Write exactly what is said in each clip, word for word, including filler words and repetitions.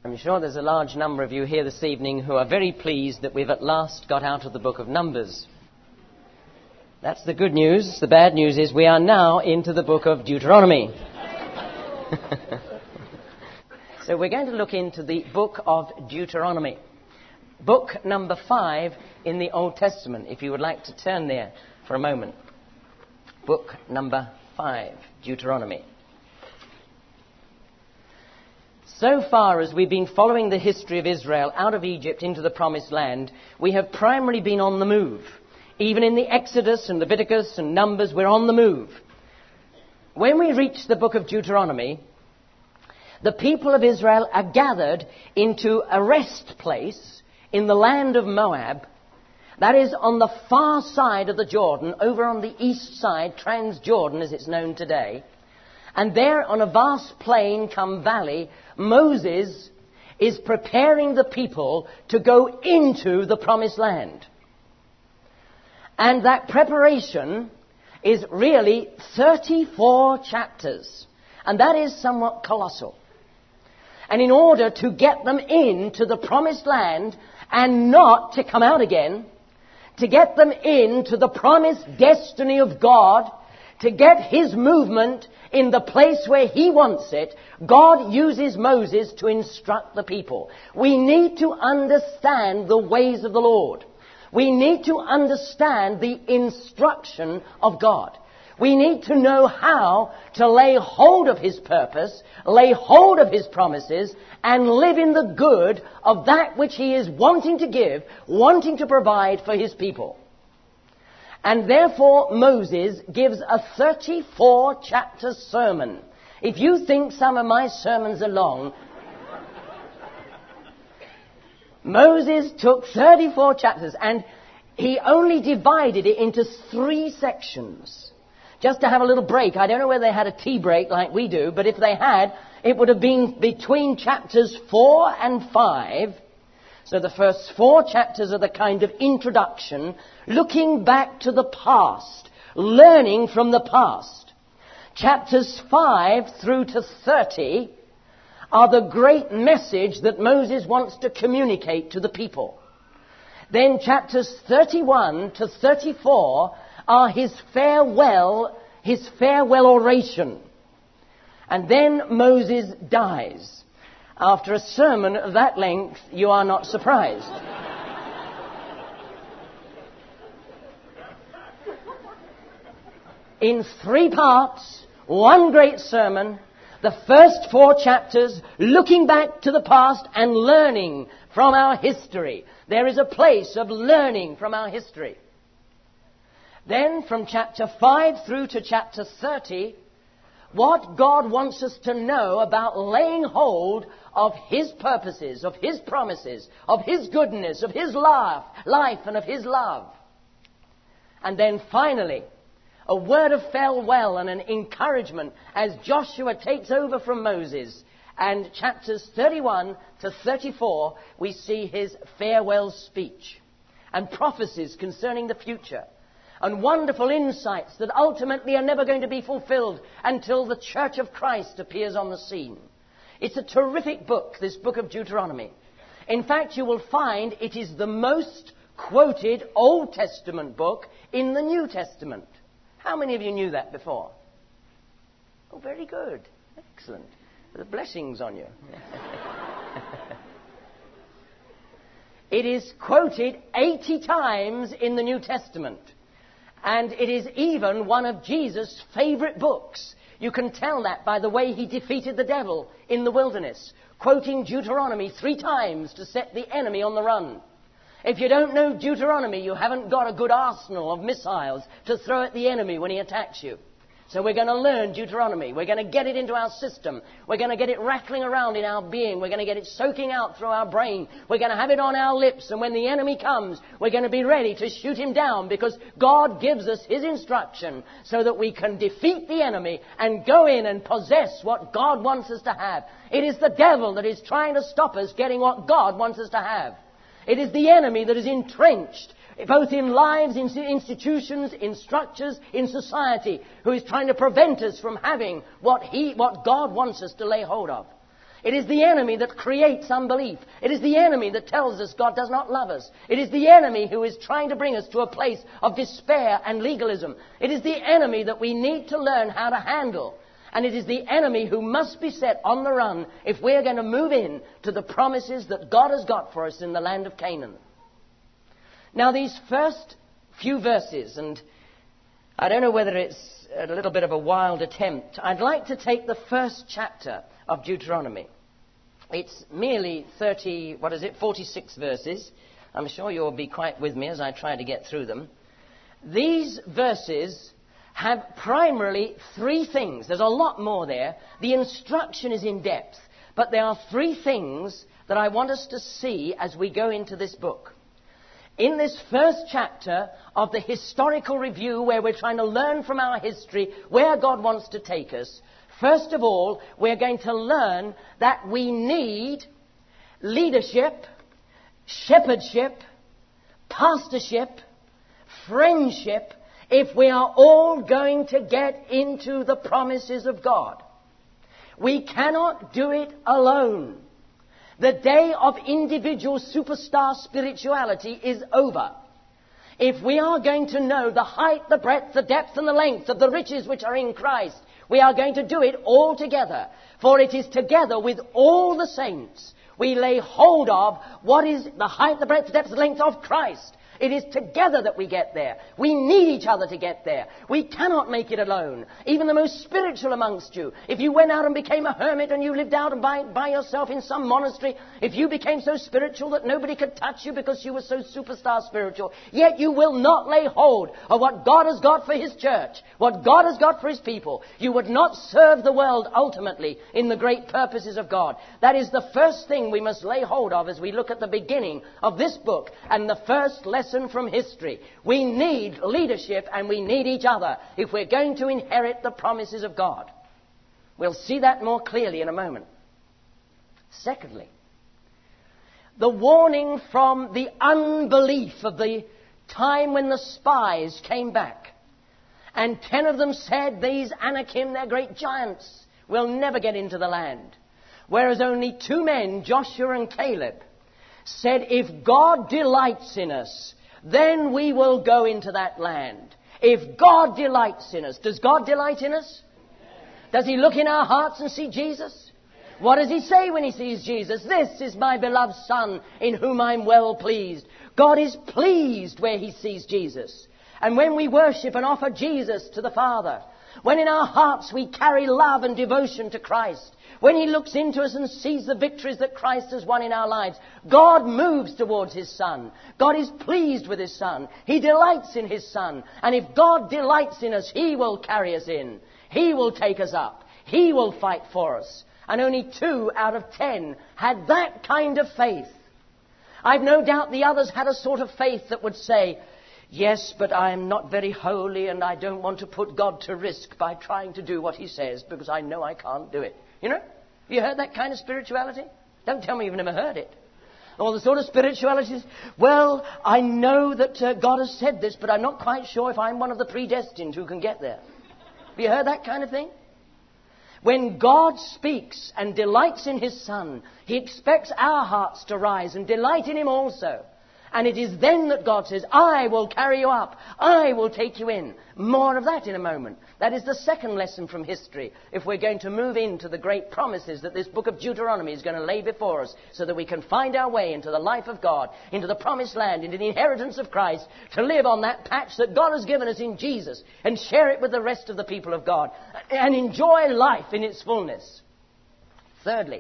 I'm sure there's a large number of you here this evening who are very pleased that we've at last got out of the book of Numbers. That's the good news. The bad news is we are now into the book of Deuteronomy. So we're going to look into the book of Deuteronomy. Book number five in the Old Testament, if you would like to turn there for a moment. Book number five, Deuteronomy. So far as we've been following the history of Israel out of Egypt into the Promised Land, we have primarily been on the move. Even in the Exodus and Leviticus and Numbers, we're on the move. When we reach the book of Deuteronomy, the people of Israel are gathered into a rest place in the land of Moab, that is on the far side of the Jordan, over on the east side, Transjordan as it's known today. And there on a vast plain come valley, Moses is preparing the people to go into the Promised Land. And that preparation is really thirty-four chapters. And that is somewhat colossal. And in order to get them into the Promised Land and not to come out again, to get them into the promised destiny of God, to get His movement in the place where He wants it, God uses Moses to instruct the people. We need to understand the ways of the Lord. We need to understand the instruction of God. We need to know how to lay hold of His purpose, lay hold of His promises, and live in the good of that which He is wanting to give, wanting to provide for His people. And therefore Moses gives a thirty-four chapter sermon. If you think some of my sermons are long, Moses took thirty-four chapters and he only divided it into three sections. Just to have a little break. I don't know whether they had a tea break like we do, but if they had, it would have been between chapters four and five. So the first four chapters are the kind of introduction, looking back to the past, learning from the past. Chapters five through to thirty are the great message that Moses wants to communicate to the people. Then chapters thirty-one to thirty-four are his farewell, his farewell oration. And then Moses dies. After a sermon of that length, you are not surprised. In three parts, one great sermon, the first four chapters looking back to the past and learning from our history. There is a place of learning from our history. Then from chapter five through to chapter thirty, what God wants us to know about laying hold of His purposes, of His promises, of His goodness, of His life, life and of His love. And then finally, a word of farewell and an encouragement as Joshua takes over from Moses. And chapters thirty-one to thirty-four, we see his farewell speech and prophecies concerning the future. And wonderful insights that ultimately are never going to be fulfilled until the Church of Christ appears on the scene. It's a terrific book, this book of Deuteronomy. In fact, you will find it is the most quoted Old Testament book in the New Testament. How many of you knew that before? Oh, very good. Excellent. The blessings on you. It is quoted eighty times in the New Testament. And it is even one of Jesus' favorite books. You can tell that by the way he defeated the devil in the wilderness, quoting Deuteronomy three times to set the enemy on the run. If you don't know Deuteronomy, you haven't got a good arsenal of missiles to throw at the enemy when he attacks you. So we're going to learn Deuteronomy. We're going to get it into our system. We're going to get it rattling around in our being. We're going to get it soaking out through our brain. We're going to have it on our lips. And when the enemy comes, we're going to be ready to shoot him down because God gives us His instruction so that we can defeat the enemy and go in and possess what God wants us to have. It is the devil that is trying to stop us getting what God wants us to have. It is the enemy that is entrenched both in lives, in institutions, in structures, in society, who is trying to prevent us from having what he, what God wants us to lay hold of. It is the enemy that creates unbelief. It is the enemy that tells us God does not love us. It is the enemy who is trying to bring us to a place of despair and legalism. It is the enemy that we need to learn how to handle. And it is the enemy who must be set on the run if we're going to move in to the promises that God has got for us in the land of Canaan. Now, these first few verses, and I don't know whether it's a little bit of a wild attempt, I'd like to take the first chapter of Deuteronomy. It's merely thirty, what is it, forty-six verses. I'm sure you'll be quite with me as I try to get through them. These verses have primarily three things. There's a lot more there. The instruction is in depth. But there are three things that I want us to see as we go into this book. In this first chapter of the historical review, where we're trying to learn from our history where God wants to take us, first of all, we're going to learn that we need leadership, shepherdship, pastorship, friendship, if we are all going to get into the promises of God. We cannot do it alone. The day of individual superstar spirituality is over. If we are going to know the height, the breadth, the depth, and the length of the riches which are in Christ, we are going to do it all together. For it is together with all the saints we lay hold of what is the height, the breadth, the depth, and the length of Christ. It is together that we get there. We need each other to get there. We cannot make it alone. Even the most spiritual amongst you, if you went out and became a hermit and you lived out by, by yourself in some monastery, if you became so spiritual that nobody could touch you because you were so superstar spiritual, yet you will not lay hold of what God has got for His church, what God has got for His people. You would not serve the world ultimately in the great purposes of God. That is the first thing we must lay hold of as we look at the beginning of this book and the first lesson from history. We need leadership and we need each other if we're going to inherit the promises of God. We'll see that more clearly in a moment. Secondly, the warning from the unbelief of the time when the spies came back. And ten of them said, these Anakim, they're great giants, will never get into the land. Whereas only two men, Joshua and Caleb, said, if God delights in us, then we will go into that land. If God delights in us. Does God delight in us? Does He look in our hearts and see Jesus? What does He say when He sees Jesus? This is my beloved Son in whom I'm well pleased. God is pleased where He sees Jesus. And when we worship and offer Jesus to the Father, when in our hearts we carry love and devotion to Christ, when He looks into us and sees the victories that Christ has won in our lives, God moves towards His Son. God is pleased with His Son. He delights in His Son. And if God delights in us, He will carry us in. He will take us up. He will fight for us. And only two out of ten had that kind of faith. I've no doubt the others had a sort of faith that would say, yes, but I am not very holy and I don't want to put God to risk by trying to do what He says because I know I can't do it. You know? Have you heard that kind of spirituality? Don't tell me you've never heard it. Or the sort of spirituality is, well, I know that uh, God has said this, but I'm not quite sure if I'm one of the predestined who can get there. Have you heard that kind of thing? When God speaks and delights in His Son, He expects our hearts to rise and delight in Him also. And it is then that God says, I will carry you up. I will take you in. More of that in a moment. That is the second lesson from history, if we're going to move into the great promises that this book of Deuteronomy is going to lay before us, so that we can find our way into the life of God, into the promised land, into the inheritance of Christ, to live on that patch that God has given us in Jesus, and share it with the rest of the people of God, and enjoy life in its fullness. Thirdly,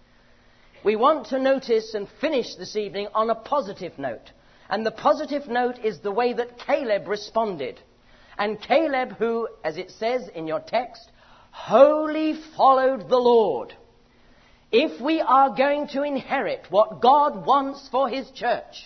we want to notice and finish this evening on a positive note. And the positive note is the way that Caleb responded. And Caleb, who, as it says in your text, wholly followed the Lord. If we are going to inherit what God wants for His church,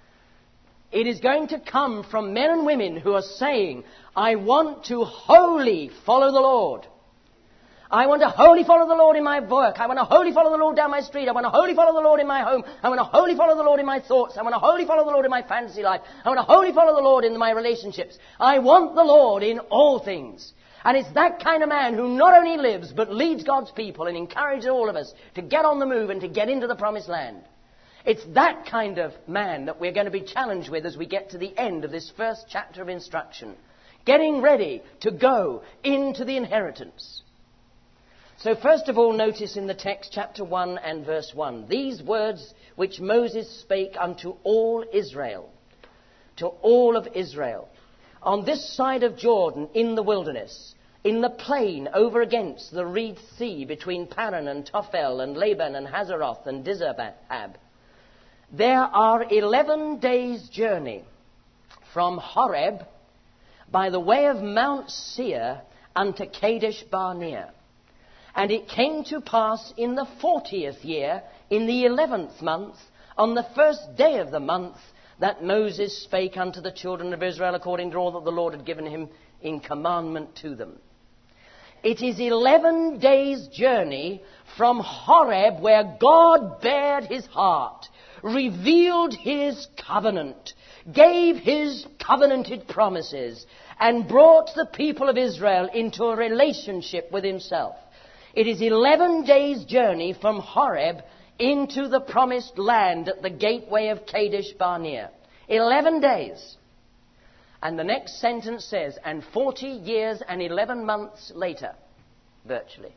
it is going to come from men and women who are saying, I want to wholly follow the Lord. I want to wholly follow the Lord in my work. I want to wholly follow the Lord down my street. I want to wholly follow the Lord in my home. I want to wholly follow the Lord in my thoughts. I want to wholly follow the Lord in my fantasy life. I want to wholly follow the Lord in my relationships. I want the Lord in all things. And it's that kind of man who not only lives but leads God's people and encourages all of us to get on the move and to get into the promised land. It's that kind of man that we're going to be challenged with as we get to the end of this first chapter of instruction. Getting ready to go into the inheritance. So first of all, notice in the text, chapter one and verse one, these words which Moses spake unto all Israel, to all of Israel, on this side of Jordan in the wilderness, in the plain over against the reed sea between Paran and Tophel and Laban and Hazeroth and Dizabab, there are eleven days' journey from Horeb by the way of Mount Seir unto Kadesh Barnea. And it came to pass in the fortieth year, in the eleventh month, on the first day of the month, that Moses spake unto the children of Israel according to all that the Lord had given him in commandment to them. It is eleven days' journey from Horeb, where God bared his heart, revealed his covenant, gave his covenanted promises, and brought the people of Israel into a relationship with himself. It is eleven days' journey from Horeb into the promised land at the gateway of Kadesh Barnea. Eleven days. And the next sentence says, and forty years and eleven months later, virtually.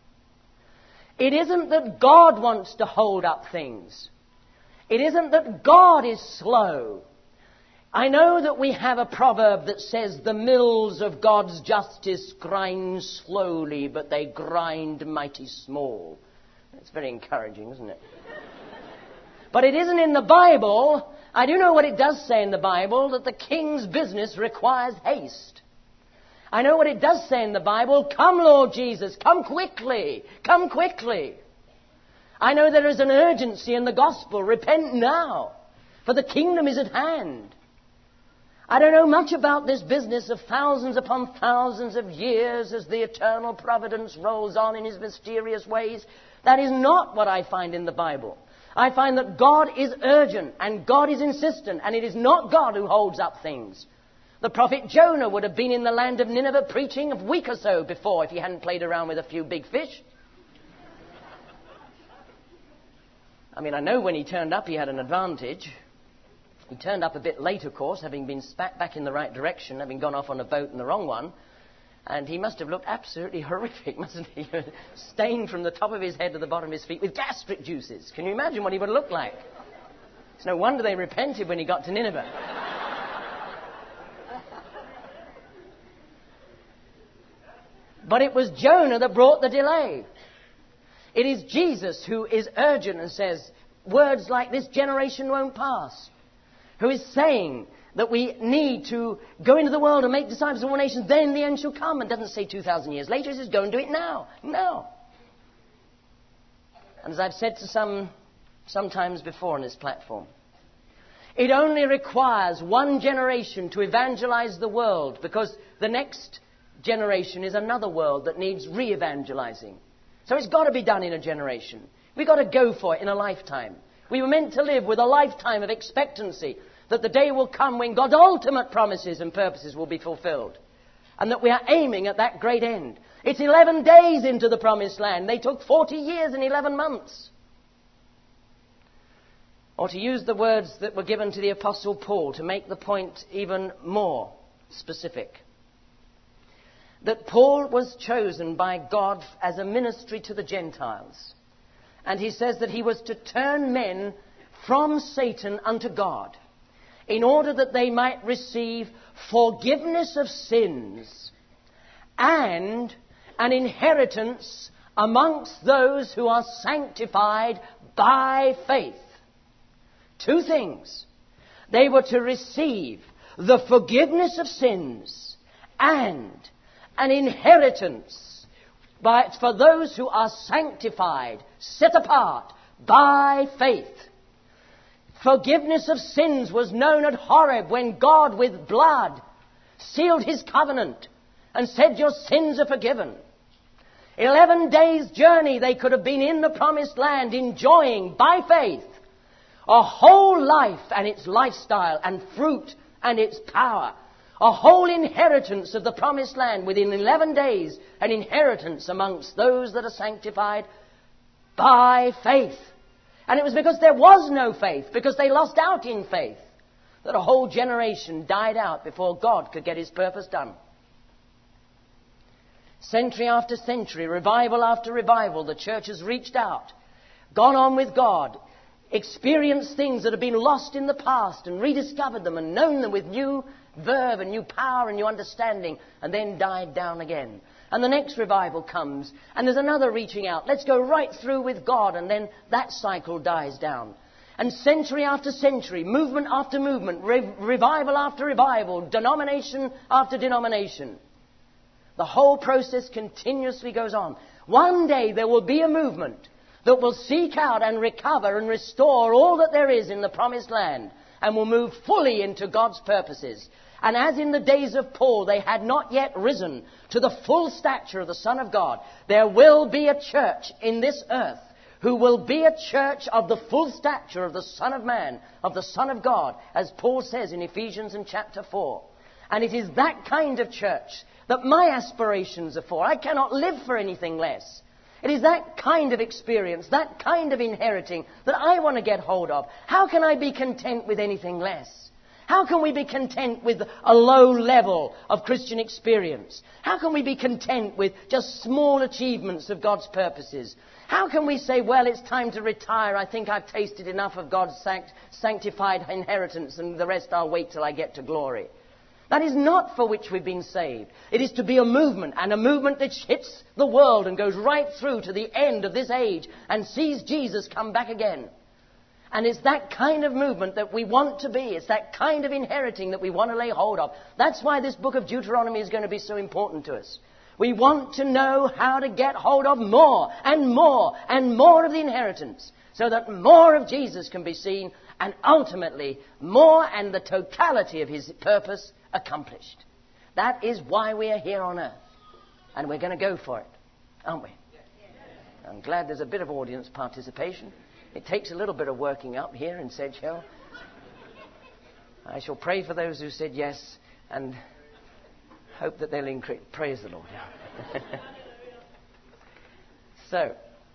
It isn't that God wants to hold up things. It isn't that God is slow. I know that we have a proverb that says the mills of God's justice grind slowly, but they grind mighty small. That's very encouraging, isn't it? But it isn't in the Bible. I do know what it does say in the Bible, that the king's business requires haste. I know what it does say in the Bible, come Lord Jesus, come quickly, come quickly. I know there is an urgency in the gospel, repent now, for the kingdom is at hand. I don't know much about this business of thousands upon thousands of years as the eternal providence rolls on in his mysterious ways. That is not what I find in the Bible. I find that God is urgent and God is insistent, and it is not God who holds up things. The prophet Jonah would have been in the land of Nineveh preaching a week or so before if he hadn't played around with a few big fish. I mean, I know when he turned up he had an advantage. He turned up a bit late, of course, having been spat back in the right direction, having gone off on a boat in the wrong one. And he must have looked absolutely horrific, mustn't he? Stained from the top of his head to the bottom of his feet with gastric juices. Can you imagine what he would have looked like? It's no wonder they repented when he got to Nineveh. But it was Jonah that brought the delay. It is Jesus who is urgent and says words like, this generation won't pass. Who is saying that we need to go into the world and make disciples of all nations, then the end shall come. And doesn't say two thousand years later, it says go and do it now. Now. And as I've said to some sometimes before on this platform, it only requires one generation to evangelize the world, because the next generation is another world that needs re-evangelizing. So it's got to be done in a generation. We've got to go for it in a lifetime. We were meant to live with a lifetime of expectancy that the day will come when God's ultimate promises and purposes will be fulfilled. And that we are aiming at that great end. It's eleven days into the promised land. They took forty years and eleven months. Or to use the words that were given to the Apostle Paul to make the point even more specific. That Paul was chosen by God as a ministry to the Gentiles. And he says that he was to turn men from Satan unto God, in order that they might receive forgiveness of sins and an inheritance amongst those who are sanctified by faith. Two things. They were to receive the forgiveness of sins and an inheritance by, for those who are sanctified, set apart by faith. Forgiveness of sins was known at Horeb when God with blood sealed his covenant and said, your sins are forgiven. Eleven days' journey they could have been in the promised land enjoying by faith a whole life and its lifestyle and fruit and its power A whole inheritance of the promised land within eleven days, an inheritance amongst those that are sanctified by faith. And it was because there was no faith, because they lost out in faith, that a whole generation died out before God could get his purpose done. Century after century, revival after revival, the church has reached out, gone on with God, experienced things that have been lost in the past and rediscovered them and known them with new verve and new power and new understanding, and then died down again. And the next revival comes, and there's another reaching out. Let's go right through with God, and then that cycle dies down. And century after century, movement after movement, re- revival after revival, denomination after denomination. The whole process continuously goes on. One day there will be a movement that will seek out and recover and restore all that there is in the promised land, and will move fully into God's purposes. And as in the days of Paul, they had not yet risen to the full stature of the Son of God, there will be a church in this earth who will be a church of the full stature of the Son of Man, of the Son of God, as Paul says in Ephesians in chapter four. And it is that kind of church that my aspirations are for. I cannot live for anything less. It is that kind of experience, that kind of inheriting that I want to get hold of. How can I be content with anything less? How can we be content with a low level of Christian experience? How can we be content with just small achievements of God's purposes? How can we say, well, it's time to retire. I think I've tasted enough of God's sanct- sanctified inheritance, and the rest I'll wait till I get to glory. That is not for which we've been saved. It is to be a movement, and a movement that hits the world and goes right through to the end of this age and sees Jesus come back again. And it's that kind of movement that we want to be. It's that kind of inheriting that we want to lay hold of. That's why this book of Deuteronomy is going to be so important to us. We want to know how to get hold of more and more and more of the inheritance, so that more of Jesus can be seen, and ultimately more and the totality of his purpose accomplished. That is why we are here on earth. And we're going to go for it, aren't we? I'm glad there's a bit of audience participation. It takes a little bit of working up here in Sedge Hill. I shall pray for those who said yes, and hope that they'll increase. Praise the Lord. So,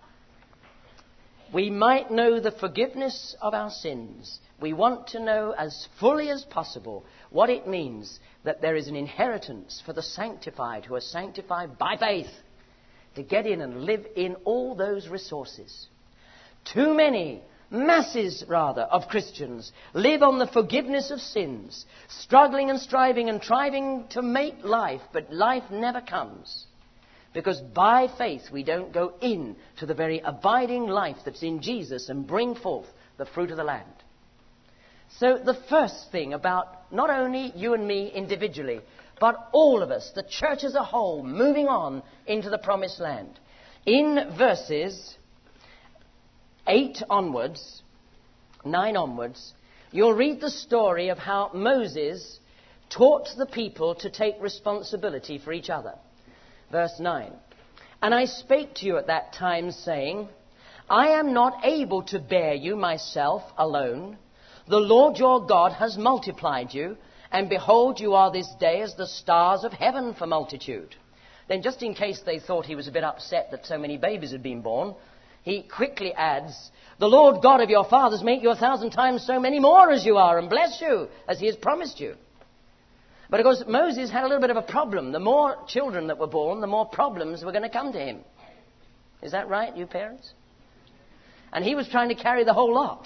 we might know the forgiveness of our sins. We want to know as fully as possible what it means that there is an inheritance for the sanctified who are sanctified by faith, to get in and live in all those resources. Too many, masses rather, of Christians live on the forgiveness of sins, struggling and striving and trying to make life, but life never comes. Because by faith we don't go in to the very abiding life that's in Jesus and bring forth the fruit of the land. So the first thing about not only you and me individually, but all of us, the church as a whole, moving on into the promised land. In verses eight onwards, nine onwards, you'll read the story of how Moses taught the people to take responsibility for each other. Verse nine, and I spake to you at that time, saying, I am not able to bear you myself alone. The Lord your God has multiplied you, and behold, you are this day as the stars of heaven for multitude. Then, just in case they thought he was a bit upset that so many babies had been born, he quickly adds, the Lord God of your fathers make you a thousand times so many more as you are, and bless you as he has promised you. But of course, Moses had a little bit of a problem. The more children that were born, the more problems were going to come to him. Is that right, you parents? And he was trying to carry the whole lot.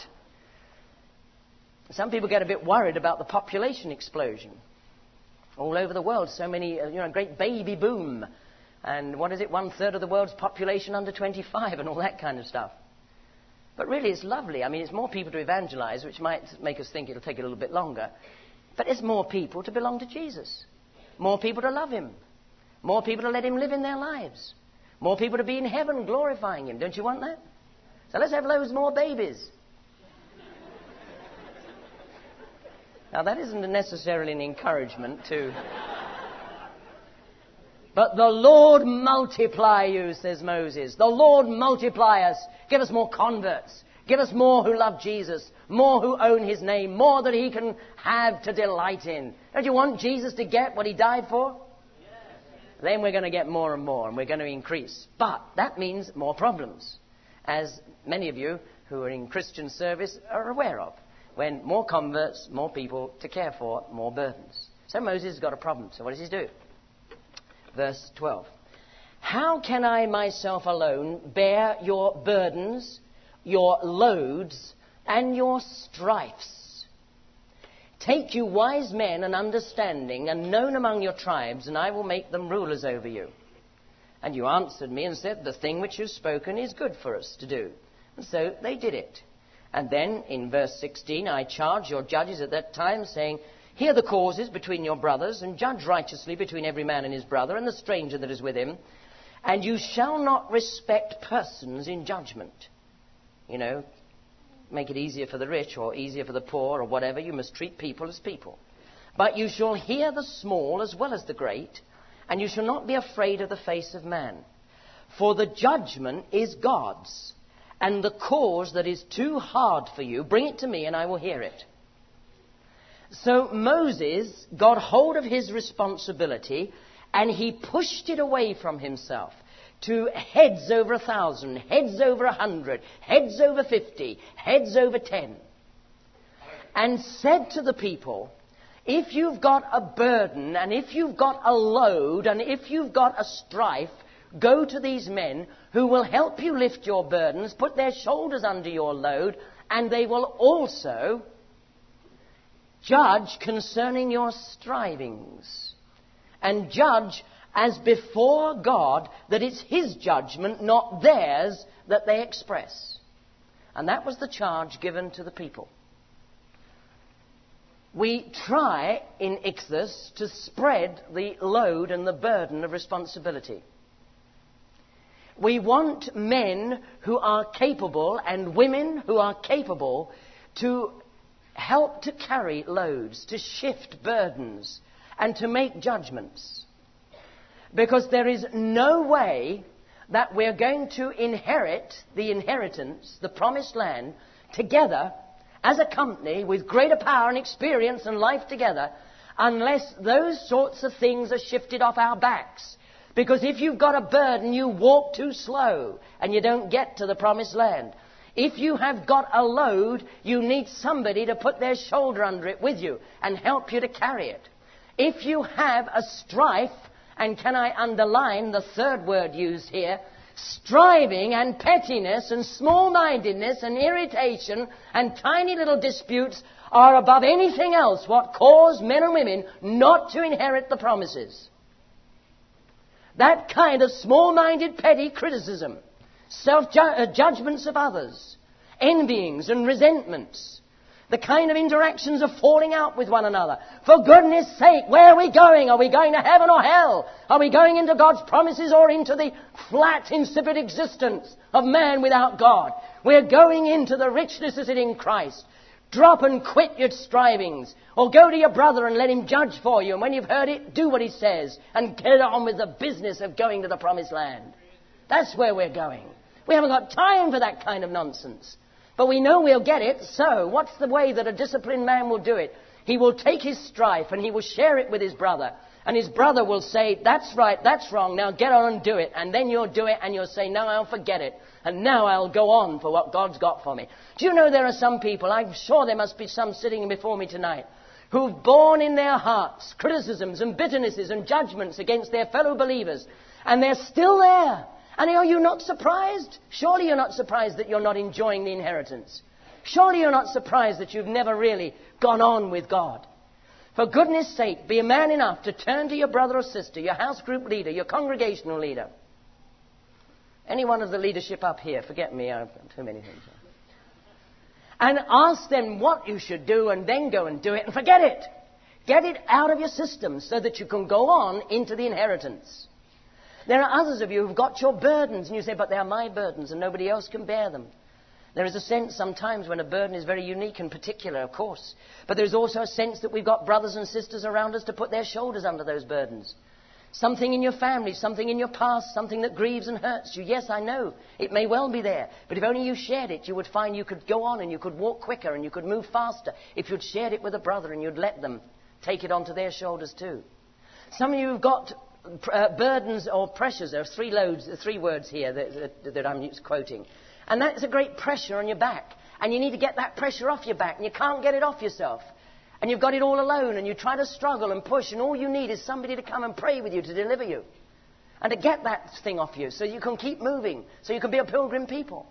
Some people get a bit worried about the population explosion. All over the world, so many, you know, great baby boom. And what is it, one third of the world's population under twenty-five and all that kind of stuff. But really, it's lovely. I mean, it's more people to evangelize, which might make us think it'll take a little bit longer. But it's more people to belong to Jesus. More people to love him. More people to let him live in their lives. More people to be in heaven glorifying him. Don't you want that? So let's have loads more babies. Now, that isn't necessarily an encouragement to... But the Lord multiply you, says Moses. The Lord multiply us. Give us more converts. Give us more who love Jesus, more who own his name, more that he can have to delight in. Don't you want Jesus to get what he died for? Yes. Then we're going to get more and more, and we're going to increase. But that means more problems, as many of you who are in Christian service are aware of. When more converts, more people to care for, more burdens. So Moses has got a problem. So what does he do? Verse twelve. How can I myself alone bear your burdens, your loads, and your strifes? Take you wise men and understanding and known among your tribes, and I will make them rulers over you. And you answered me and said, the thing which you've spoken is good for us to do. And so they did it. And then in verse sixteen, I charged your judges at that time, saying, hear the causes between your brothers, and judge righteously between every man and his brother, and the stranger that is with him. And you shall not respect persons in judgment. You know, make it easier for the rich or easier for the poor or whatever. You must treat people as people. But you shall hear the small as well as the great, and you shall not be afraid of the face of man. For the judgment is God's. And the cause that is too hard for you, bring it to me and I will hear it. So Moses got hold of his responsibility and he pushed it away from himself to heads over a thousand, heads over a hundred, heads over fifty, heads over ten. And said to the people, if you've got a burden and if you've got a load and if you've got a strife, go to these men who will help you lift your burdens, put their shoulders under your load, and they will also judge concerning your strivings. And judge as before God that it's his judgment, not theirs, that they express. And that was the charge given to the people. We try in Ichthus to spread the load and the burden of responsibility. We want men who are capable and women who are capable to help to carry loads, to shift burdens, and to make judgments. Because there is no way that we're going to inherit the inheritance, the promised land, together as a company with greater power and experience and life together, unless those sorts of things are shifted off our backs. Because if you've got a burden, you walk too slow and you don't get to the promised land. If you have got a load, you need somebody to put their shoulder under it with you and help you to carry it. If you have a strife, and can I underline the third word used here, striving and pettiness and small-mindedness and irritation and tiny little disputes are above anything else what cause men and women not to inherit the promises. That kind of small-minded, petty criticism, self-judgments of others, envyings and resentments, the kind of interactions of falling out with one another. For goodness sake, where are we going? Are we going to heaven or hell? Are we going into God's promises or into the flat, insipid existence of man without God? We're going into the richness that is in Christ. Drop and quit your strivings. Or go to your brother and let him judge for you. And when you've heard it, do what he says. And get on with the business of going to the promised land. That's where we're going. We haven't got time for that kind of nonsense. But we know we'll get it. So what's the way that a disciplined man will do it? He will take his strife and he will share it with his brother. And his brother will say, that's right, that's wrong, now get on and do it. And then you'll do it and you'll say, no, I'll forget it. And now I'll go on for what God's got for me. Do you know there are some people, I'm sure there must be some sitting before me tonight, who've borne in their hearts criticisms and bitternesses and judgments against their fellow believers. And they're still there. And are you not surprised? Surely you're not surprised that you're not enjoying the inheritance. Surely you're not surprised that you've never really gone on with God. For goodness sake, be a man enough to turn to your brother or sister, your house group leader, your congregational leader. Any one of the leadership up here, forget me, I've got too many things. And ask them what you should do and then go and do it and forget it. Get it out of your system so that you can go on into the inheritance. There are others of you who've got your burdens and you say, but they are my burdens and nobody else can bear them. There is a sense sometimes when a burden is very unique and particular, of course. But there's also a sense that we've got brothers and sisters around us to put their shoulders under those burdens. Something in your family, something in your past, something that grieves and hurts you. Yes, I know. It may well be there. But if only you shared it, you would find you could go on and you could walk quicker and you could move faster if you'd shared it with a brother and you'd let them take it onto their shoulders too. Some of you have got uh, burdens or pressures. There are three loads, three words here that, that, that I'm quoting. And that's a great pressure on your back. And you need to get that pressure off your back and you can't get it off yourself. And you've got it all alone and you try to struggle and push and all you need is somebody to come and pray with you to deliver you. And to get that thing off you so you can keep moving, so you can be a pilgrim people.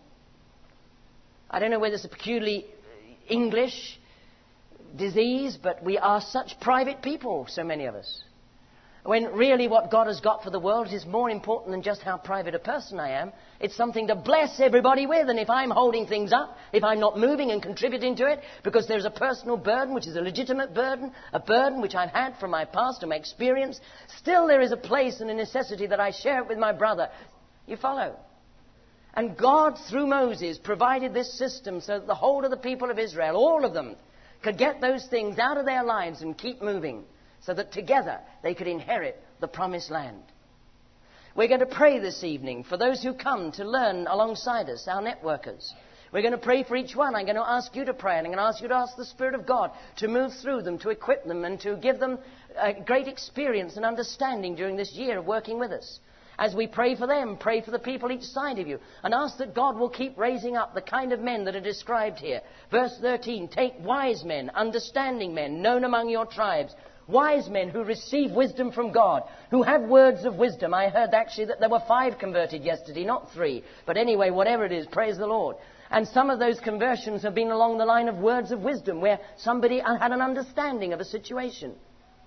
I don't know whether it's a peculiarly English disease, but we are such private people, so many of us. When really what God has got for the world is more important than just how private a person I am. It's something to bless everybody with. And if I'm holding things up, if I'm not moving and contributing to it, because there's a personal burden, which is a legitimate burden, a burden which I've had from my past and my experience, still there is a place and a necessity that I share it with my brother. You follow? And God, through Moses, provided this system so that the whole of the people of Israel, all of them, could get those things out of their lives and keep moving, so that together they could inherit the promised land. We're going to pray this evening for those who come to learn alongside us, our networkers. We're going to pray for each one. I'm going to ask you to pray, and I'm going to ask you to ask the Spirit of God to move through them, to equip them, and to give them a great experience and understanding during this year of working with us. As we pray for them, pray for the people each side of you, and ask that God will keep raising up the kind of men that are described here. Verse thirteen, take wise men, understanding men, known among your tribes, wise men who receive wisdom from God, who have words of wisdom. I heard actually that there were five converted yesterday, not three. But anyway, whatever it is, praise the Lord. And some of those conversions have been along the line of words of wisdom, where somebody had an understanding of a situation.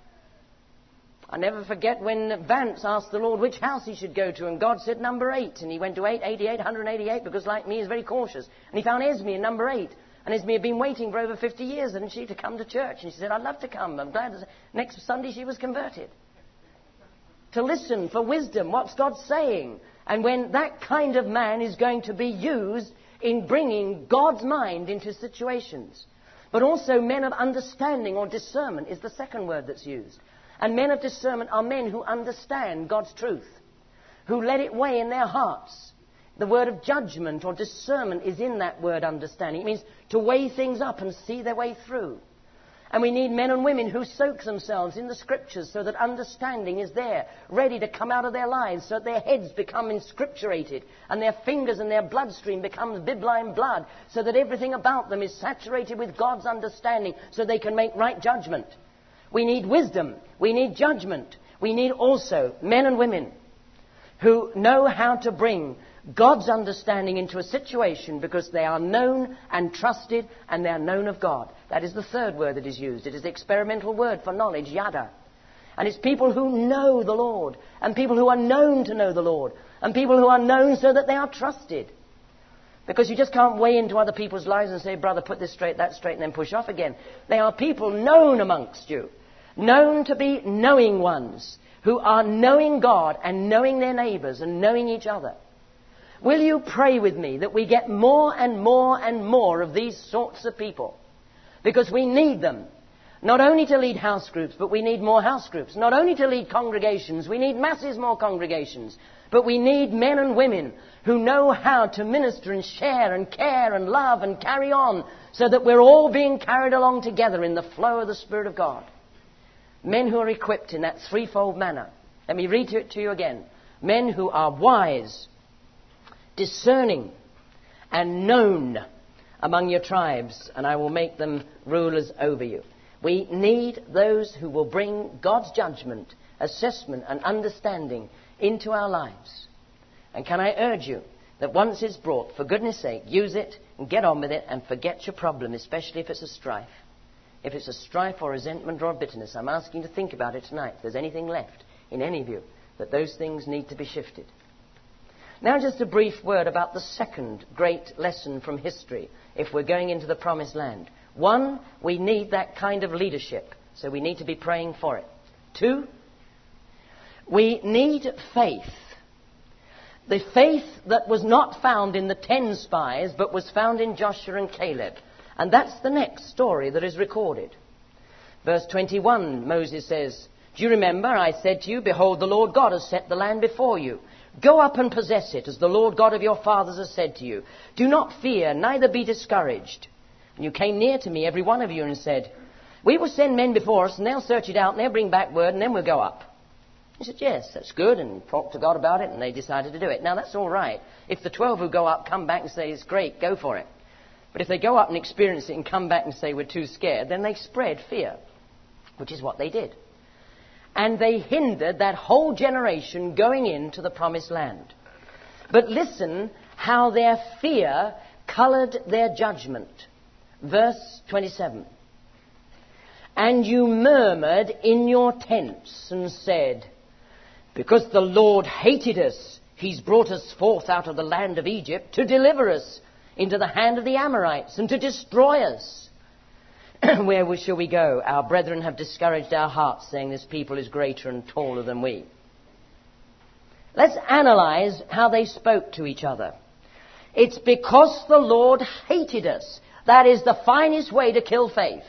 I'll never forget when Vance asked the Lord which house he should go to, and God said number eight. And he went to eight, eighty-eight, one eighty-eight, because like me, he's very cautious. And he found Esme in number eight. And Esme had been waiting for over fifty years, hadn't she, to come to church. And she said, I'd love to come. I'm glad. Next Sunday she was converted. To listen for wisdom. What's God saying? And when that kind of man is going to be used in bringing God's mind into situations. But also men of understanding or discernment is the second word that's used. And men of discernment are men who understand God's truth, who let it weigh in their hearts. The word of judgment or discernment is in that word understanding. It means to weigh things up and see their way through. And we need men and women who soak themselves in the Scriptures so that understanding is there, ready to come out of their lives, so that their heads become inscripturated and their fingers and their bloodstream becomes bibline blood, so that everything about them is saturated with God's understanding so they can make right judgment. We need wisdom. We need judgment. We need also men and women who know how to bring God's understanding into a situation because they are known and trusted and they are known of God. That is the third word that is used. It is the experimental word for knowledge, yada. And it's people who know the Lord and people who are known to know the Lord and people who are known so that they are trusted. Because you just can't weigh into other people's lives and say, brother, put this straight, that straight, and then push off again. They are people known amongst you, known to be knowing ones who are knowing God and knowing their neighbours and knowing each other. Will you pray with me that we get more and more and more of these sorts of people? Because we need them. Not only to lead house groups, but we need more house groups. Not only to lead congregations, we need masses more congregations. But we need men and women who know how to minister and share and care and love and carry on so that we're all being carried along together in the flow of the Spirit of God. Men who are equipped in that threefold manner. Let me read it to you again. Men who are wise, discerning, and known among your tribes, and I will make them rulers over you. We need those who will bring God's judgment, assessment, and understanding into our lives. And can I urge you that once it's brought, for goodness sake, use it and get on with it and forget your problem, especially if it's a strife. If it's a strife or resentment or bitterness, I'm asking you to think about it tonight. If there's anything left in any of you, that those things need to be shifted. Now just a brief word about the second great lesson from history if we're going into the promised land. One, we need that kind of leadership, so we need to be praying for it. Two, we need faith. The faith that was not found in the ten spies, but was found in Joshua and Caleb. And that's the next story that is recorded. Verse twenty-one, Moses says, Do you remember I said to you, behold, the Lord God has set the land before you. Go up and possess it, as the Lord God of your fathers has said to you. Do not fear, neither be discouraged. And you came near to me, every one of you, and said, we will send men before us, and they'll search it out, and they'll bring back word, and then we'll go up. He said, yes, that's good, and talked to God about it, and they decided to do it. Now, that's all right. If the twelve who go up come back and say, it's great, go for it. But if they go up and experience it and come back and say, we're too scared, then they spread fear, which is what they did. And they hindered that whole generation going into the promised land. But listen how their fear colored their judgment. Verse twenty-seven. And you murmured in your tents and said, because the Lord hated us, he's brought us forth out of the land of Egypt to deliver us into the hand of the Amorites and to destroy us. Where shall we go? Our brethren have discouraged our hearts, saying this people is greater and taller than we. Let's analyze how they spoke to each other. It's because the Lord hated us. That is the finest way to kill faith.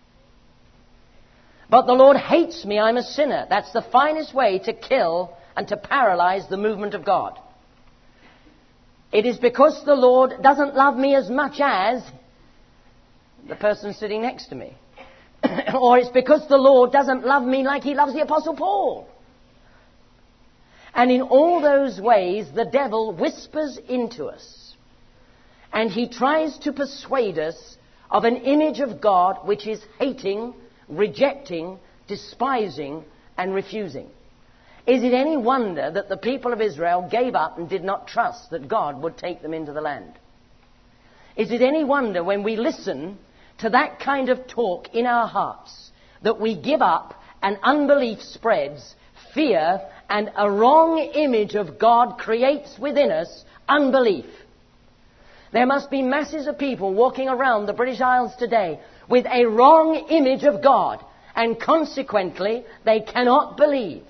But the Lord hates me, I'm a sinner. That's the finest way to kill and to paralyze the movement of God. It is because the Lord doesn't love me as much as the person sitting next to me. Or it's because the Lord doesn't love me like he loves the Apostle Paul. And in all those ways, the devil whispers into us. And he tries to persuade us of an image of God which is hating, rejecting, despising, and refusing. Is it any wonder that the people of Israel gave up and did not trust that God would take them into the land? Is it any wonder when we listen to that kind of talk in our hearts that we give up and unbelief spreads, fear and a wrong image of God creates within us unbelief? There must be masses of people walking around the British Isles today with a wrong image of God, and consequently they cannot believe.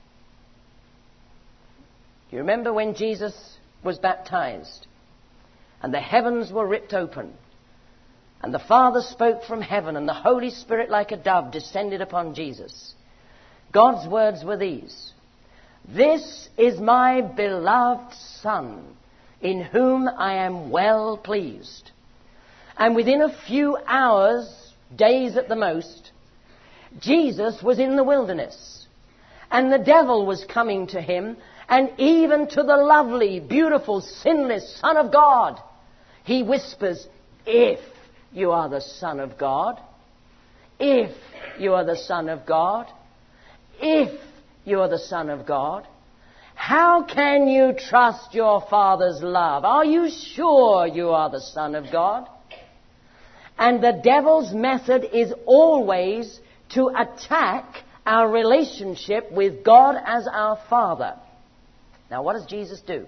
You remember when Jesus was baptized and the heavens were ripped open and the Father spoke from heaven and the Holy Spirit like a dove descended upon Jesus? God's words were these: this is my beloved Son, in whom I am well pleased. And within a few hours, days at the most, Jesus was in the wilderness. And the devil was coming to him, and even to the lovely, beautiful, sinless Son of God, he whispers, if you are the Son of God, if you are the Son of God, if you are the Son of God, how can you trust your Father's love? Are you sure you are the Son of God? And the devil's method is always to attack our relationship with God as our Father. Now, what does Jesus do?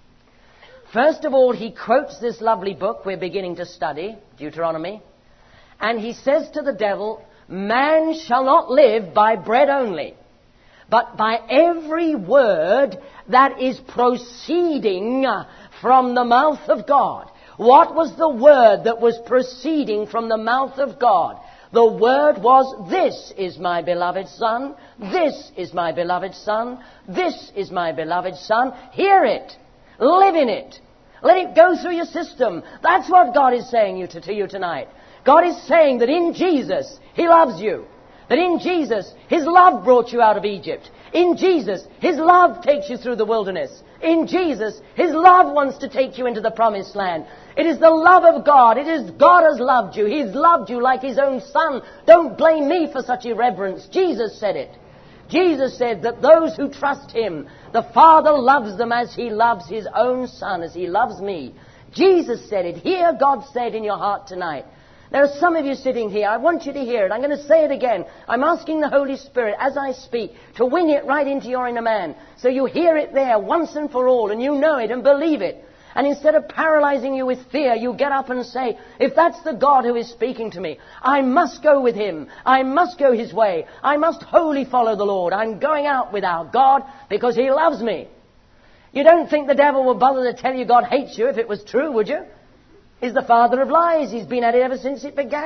First of all, he quotes this lovely book we're beginning to study, Deuteronomy, and he says to the devil, man shall not live by bread only, but by every word that is proceeding from the mouth of God. What was the word that was proceeding from the mouth of God? The word was, this is my beloved Son, this is my beloved Son, this is my beloved Son. Hear it. Live in it. Let it go through your system. That's what God is saying you to, to you tonight. God is saying that in Jesus, he loves you. That in Jesus, his love brought you out of Egypt. In Jesus, his love takes you through the wilderness. In Jesus, his love wants to take you into the promised land. It is the love of God. It is God has loved you. He's loved you like his own Son. Don't blame me for such irreverence. Jesus said it. Jesus said that those who trust him, the Father loves them as he loves his own Son, as he loves me. Jesus said it. Hear God say it in your heart tonight. There are some of you sitting here. I want you to hear it. I'm going to say it again. I'm asking the Holy Spirit as I speak to wing it right into your inner man. So you hear it there once and for all and you know it and believe it. And instead of paralyzing you with fear, you get up and say, if that's the God who is speaking to me, I must go with him. I must go his way. I must wholly follow the Lord. I'm going out with our God because he loves me. You don't think the devil will bother to tell you God hates you if it was true, would you? He's the father of lies. He's been at it ever since it began.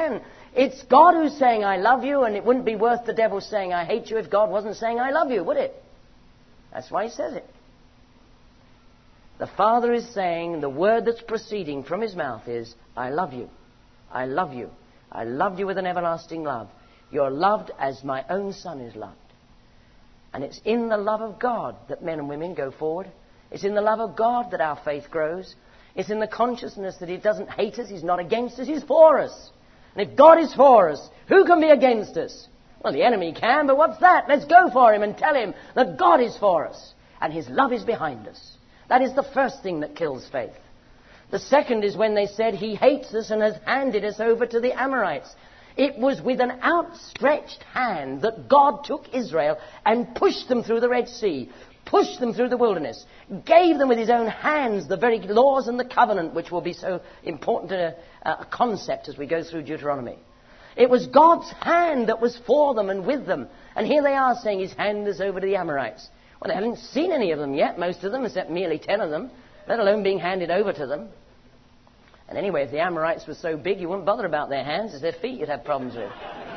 It's God who's saying, I love you, and it wouldn't be worth the devil saying, I hate you, if God wasn't saying, I love you, would it? That's why he says it. The Father is saying, the word that's proceeding from his mouth is, I love you. I love you. I loved you with an everlasting love. You're loved as my own Son is loved. And it's in the love of God that men and women go forward. It's in the love of God that our faith grows. It's in the consciousness that he doesn't hate us, he's not against us, he's for us. And if God is for us, who can be against us? Well, the enemy can, but what's that? Let's go for him and tell him that God is for us and his love is behind us. That is the first thing that kills faith. The second is when they said he hates us and has handed us over to the Amorites. It was with an outstretched hand that God took Israel and pushed them through the Red Sea, pushed them through the wilderness, gave them with his own hands the very laws and the covenant, which will be so important a, a concept as we go through Deuteronomy. It was God's hand that was for them and with them. And here they are saying his hand is over to the Amorites. Well, they haven't seen any of them yet, most of them, except merely ten of them, let alone being handed over to them. And anyway, if the Amorites were so big, you wouldn't bother about their hands. It's their feet you'd have problems with.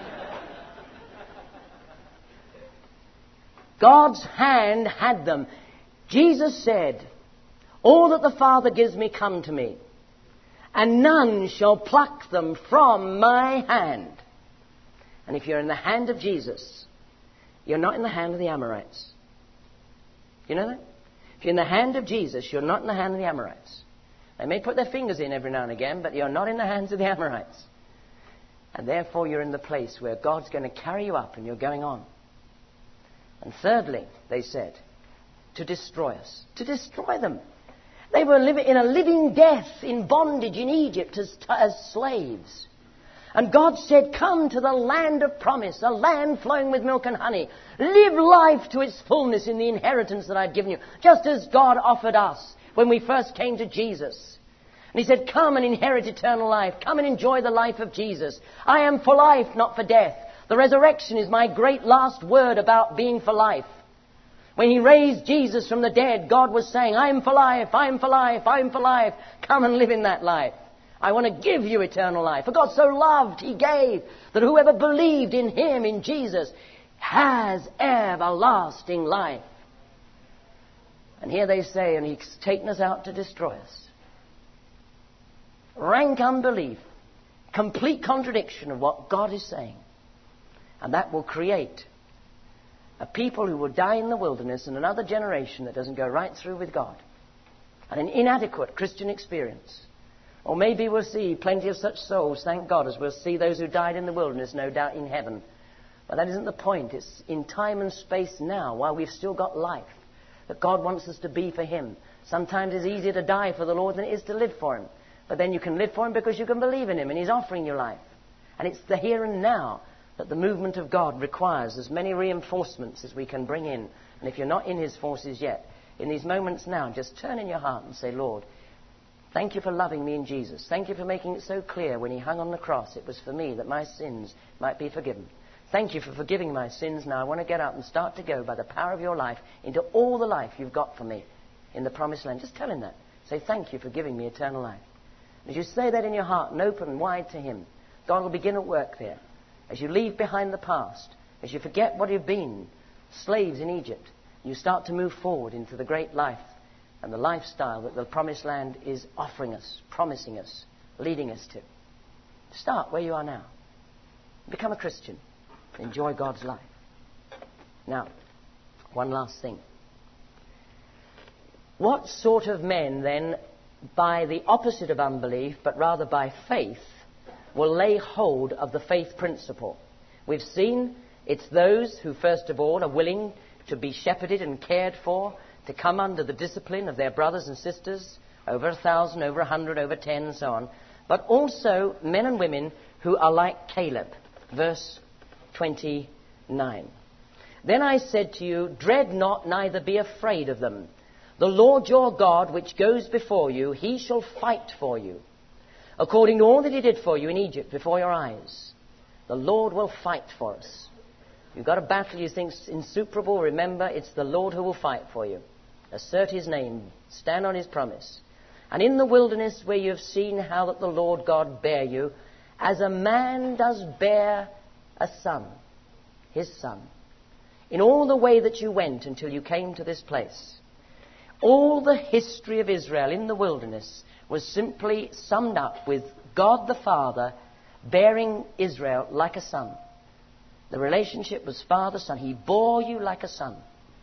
God's hand had them. Jesus said, all that the Father gives me come to me, and none shall pluck them from my hand. And if you're in the hand of Jesus, you're not in the hand of the Amorites. You know that? If you're in the hand of Jesus, you're not in the hand of the Amorites. They may put their fingers in every now and again, but you're not in the hands of the Amorites. And therefore you're in the place where God's going to carry you up and you're going on. And thirdly, they said, to destroy us. To destroy them. They were living in a living death in bondage in Egypt as, as slaves. And God said, come to the land of promise, a land flowing with milk and honey. Live life to its fullness in the inheritance that I've given you, just as God offered us when we first came to Jesus. And he said, come and inherit eternal life. Come and enjoy the life of Jesus. I am for life, not for death. The resurrection is my great last word about being for life. When he raised Jesus from the dead, God was saying, I am for life, I am for life, I am for life. Come and live in that life. I want to give you eternal life. For God so loved, he gave, that whoever believed in him, in Jesus, has everlasting life. And here they say, and he's taken us out to destroy us. Rank unbelief, complete contradiction of what God is saying. And that will create a people who will die in the wilderness and another generation that doesn't go right through with God. And an inadequate Christian experience. Or maybe we'll see plenty of such souls, thank God, as we'll see those who died in the wilderness, no doubt, in heaven. But that isn't the point. It's in time and space now, while we've still got life, that God wants us to be for him. Sometimes it's easier to die for the Lord than it is to live for him. But then you can live for him because you can believe in him and he's offering you life. And it's the here and now that the movement of God requires as many reinforcements as we can bring in. And if you're not in his forces yet, in these moments now, just turn in your heart and say, Lord, thank you for loving me in Jesus. Thank you for making it so clear when he hung on the cross, it was for me that my sins might be forgiven. Thank you for forgiving my sins. Now I want to get up and start to go by the power of your life into all the life you've got for me in the promised land. Just tell him that. Say, thank you for giving me eternal life. As you say that in your heart and open wide to him, God will begin at work there. As you leave behind the past, as you forget what you've been, slaves in Egypt, you start to move forward into the great life and the lifestyle that the promised land is offering us, promising us, leading us to. Start where you are now. Become a Christian. Enjoy God's life. Now, one last thing. What sort of men then, by the opposite of unbelief, but rather by faith, will lay hold of the faith principle? We've seen it's those who, first of all, are willing to be shepherded and cared for, to come under the discipline of their brothers and sisters, over a thousand, over a hundred, over ten, and so on. But also men and women who are like Caleb. Verse twenty-nine. Then I said to you, dread not, neither be afraid of them. The Lord your God, which goes before you, he shall fight for you, according to all that he did for you in Egypt before your eyes. The Lord will fight for us. You've got a battle you think's insuperable, remember, it's the Lord who will fight for you. Assert his name, stand on his promise. And in the wilderness where you have seen how that the Lord God bare you, as a man does bear a son, his son, in all the way that you went until you came to this place. All the history of Israel in the wilderness was simply summed up with God the Father bearing Israel like a son. The relationship was father-son. He bore you like a son.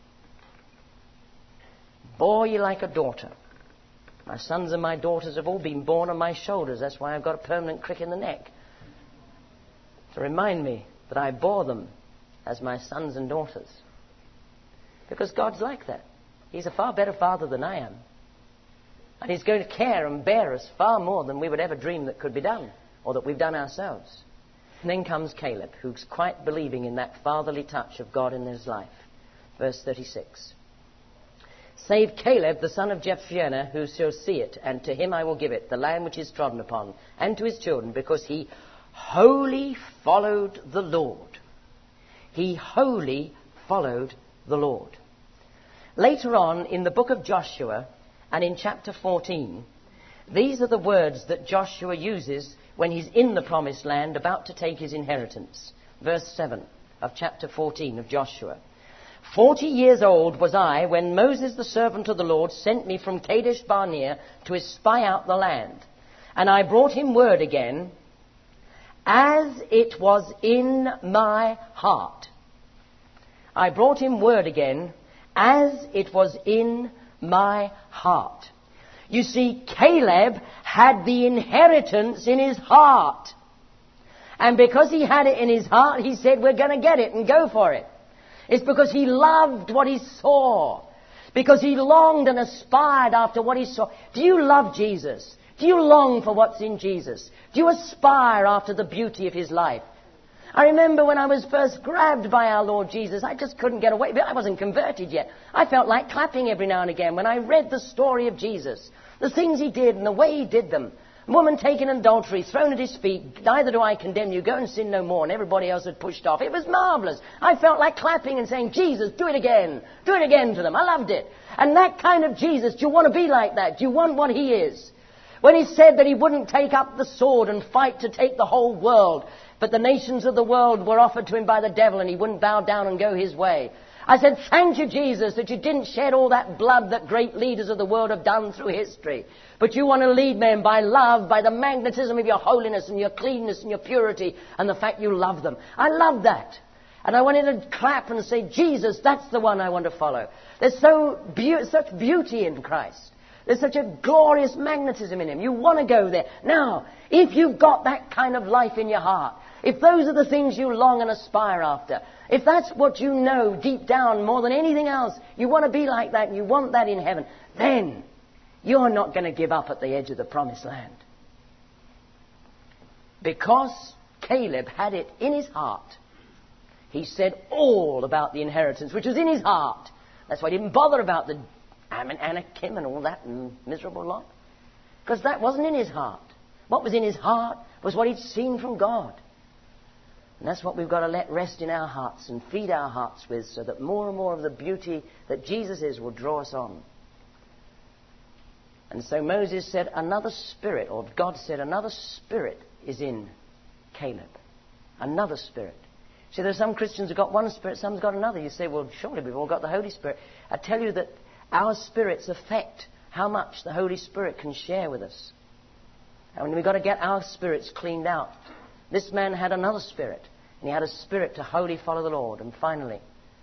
Bore you like a daughter. My sons and my daughters have all been born on my shoulders. That's why I've got a permanent crick in the neck. To remind me that I bore them as my sons and daughters. Because God's like that. He's a far better father than I am. And He's going to care and bear us far more than we would ever dream that could be done, or that we've done ourselves. And then comes Caleb, who's quite believing in that fatherly touch of God in his life. Verse thirty-six. Save Caleb, the son of Jephunneh, who shall see it, and to him I will give it, the land which is trodden upon, and to his children, because he wholly followed the Lord. He wholly followed the Lord. Later on in the book of Joshua and in chapter fourteen, these are the words that Joshua uses when he's in the promised land about to take his inheritance. Verse seven of chapter fourteen of Joshua. Forty years old was I when Moses the servant of the Lord sent me from Kadesh Barnea to espy out the land. And I brought him word again, as it was in my heart. I brought him word again, as it was in my heart. You see, Caleb had the inheritance in his heart. And because he had it in his heart, he said, we're going to get it and go for it. It's because he loved what he saw. Because he longed and aspired after what he saw. Do you love Jesus? Do you long for what's in Jesus? Do you aspire after the beauty of his life? I remember when I was first grabbed by our Lord Jesus, I just couldn't get away. I wasn't converted yet. I felt like clapping every now and again when I read the story of Jesus. The things he did and the way he did them. A woman taken in adultery, thrown at his feet. Neither do I condemn you. Go and sin no more. And everybody else had pushed off. It was marvelous. I felt like clapping and saying, Jesus, do it again. Do it again to them. I loved it. And that kind of Jesus, do you want to be like that? Do you want what he is? When he said that he wouldn't take up the sword and fight to take the whole world, but the nations of the world were offered to him by the devil and he wouldn't bow down and go his way. I said, thank you, Jesus, that you didn't shed all that blood that great leaders of the world have done through history. But you want to lead men by love, by the magnetism of your holiness and your cleanness and your purity and the fact you love them. I love that. And I wanted to clap and say, Jesus, that's the one I want to follow. There's so be- such beauty in Christ. There's such a glorious magnetism in him. You want to go there. Now, if you've got that kind of life in your heart, if those are the things you long and aspire after, if that's what you know deep down more than anything else, you want to be like that and you want that in heaven, then you're not going to give up at the edge of the promised land. Because Caleb had it in his heart, he said all about the inheritance, which was in his heart. That's why he didn't bother about the Ammon, Anakim and all that and miserable lot. Because that wasn't in his heart. What was in his heart was what he'd seen from God. And that's what we've got to let rest in our hearts and feed our hearts with, so that more and more of the beauty that Jesus is will draw us on. And so Moses said, another spirit, or God said, another spirit is in Caleb. Another spirit. See, there's some Christians who've got one spirit, some's got another. You say, well, surely we've all got the Holy Spirit. I tell you that our spirits affect how much the Holy Spirit can share with us. And we've got to get our spirits cleaned out. This man had another spirit, and he had a spirit to wholly follow the Lord. And finally,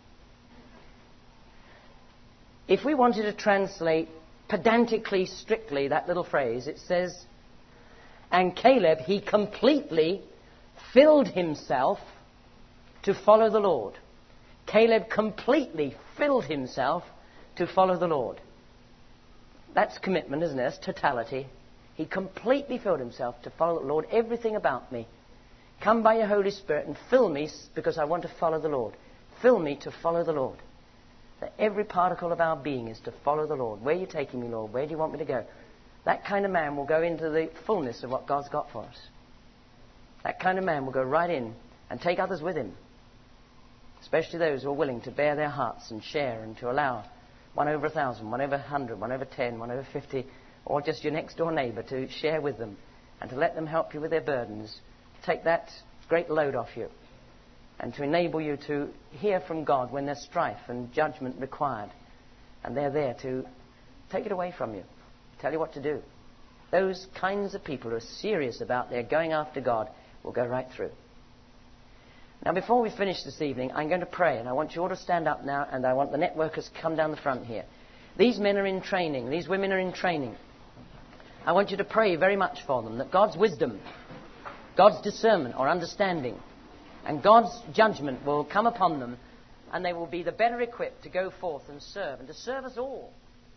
if we wanted to translate pedantically, strictly, that little phrase, it says, and Caleb, he completely filled himself to follow the Lord. Caleb completely filled himself to follow the Lord. That's commitment, isn't it? That's totality. He completely filled himself to follow the Lord. Everything about me. Come by your Holy Spirit and fill me because I want to follow the Lord. Fill me to follow the Lord. That every particle of our being is to follow the Lord. Where are you taking me, Lord? Where do you want me to go? That kind of man will go into the fullness of what God's got for us. That kind of man will go right in and take others with him. Especially those who are willing to bare their hearts and share and to allow one over a thousand, one over a hundred, one over ten, one over fifty, or just your next door neighbour to share with them and to let them help you with their burdens take that great load off you and to enable you to hear from God when there's strife and judgment required. And they're there to take it away from you, tell you what to do. Those kinds of people who are serious about their going after God will go right through. Now, before we finish this evening, I'm going to pray, and I want you all to stand up now, and I want the networkers to come down the front here. These men are in training. These women are in training. I want you to pray very much for them, that God's wisdom, God's discernment or understanding, and God's judgment will come upon them, and they will be the better equipped to go forth and serve, and to serve us all.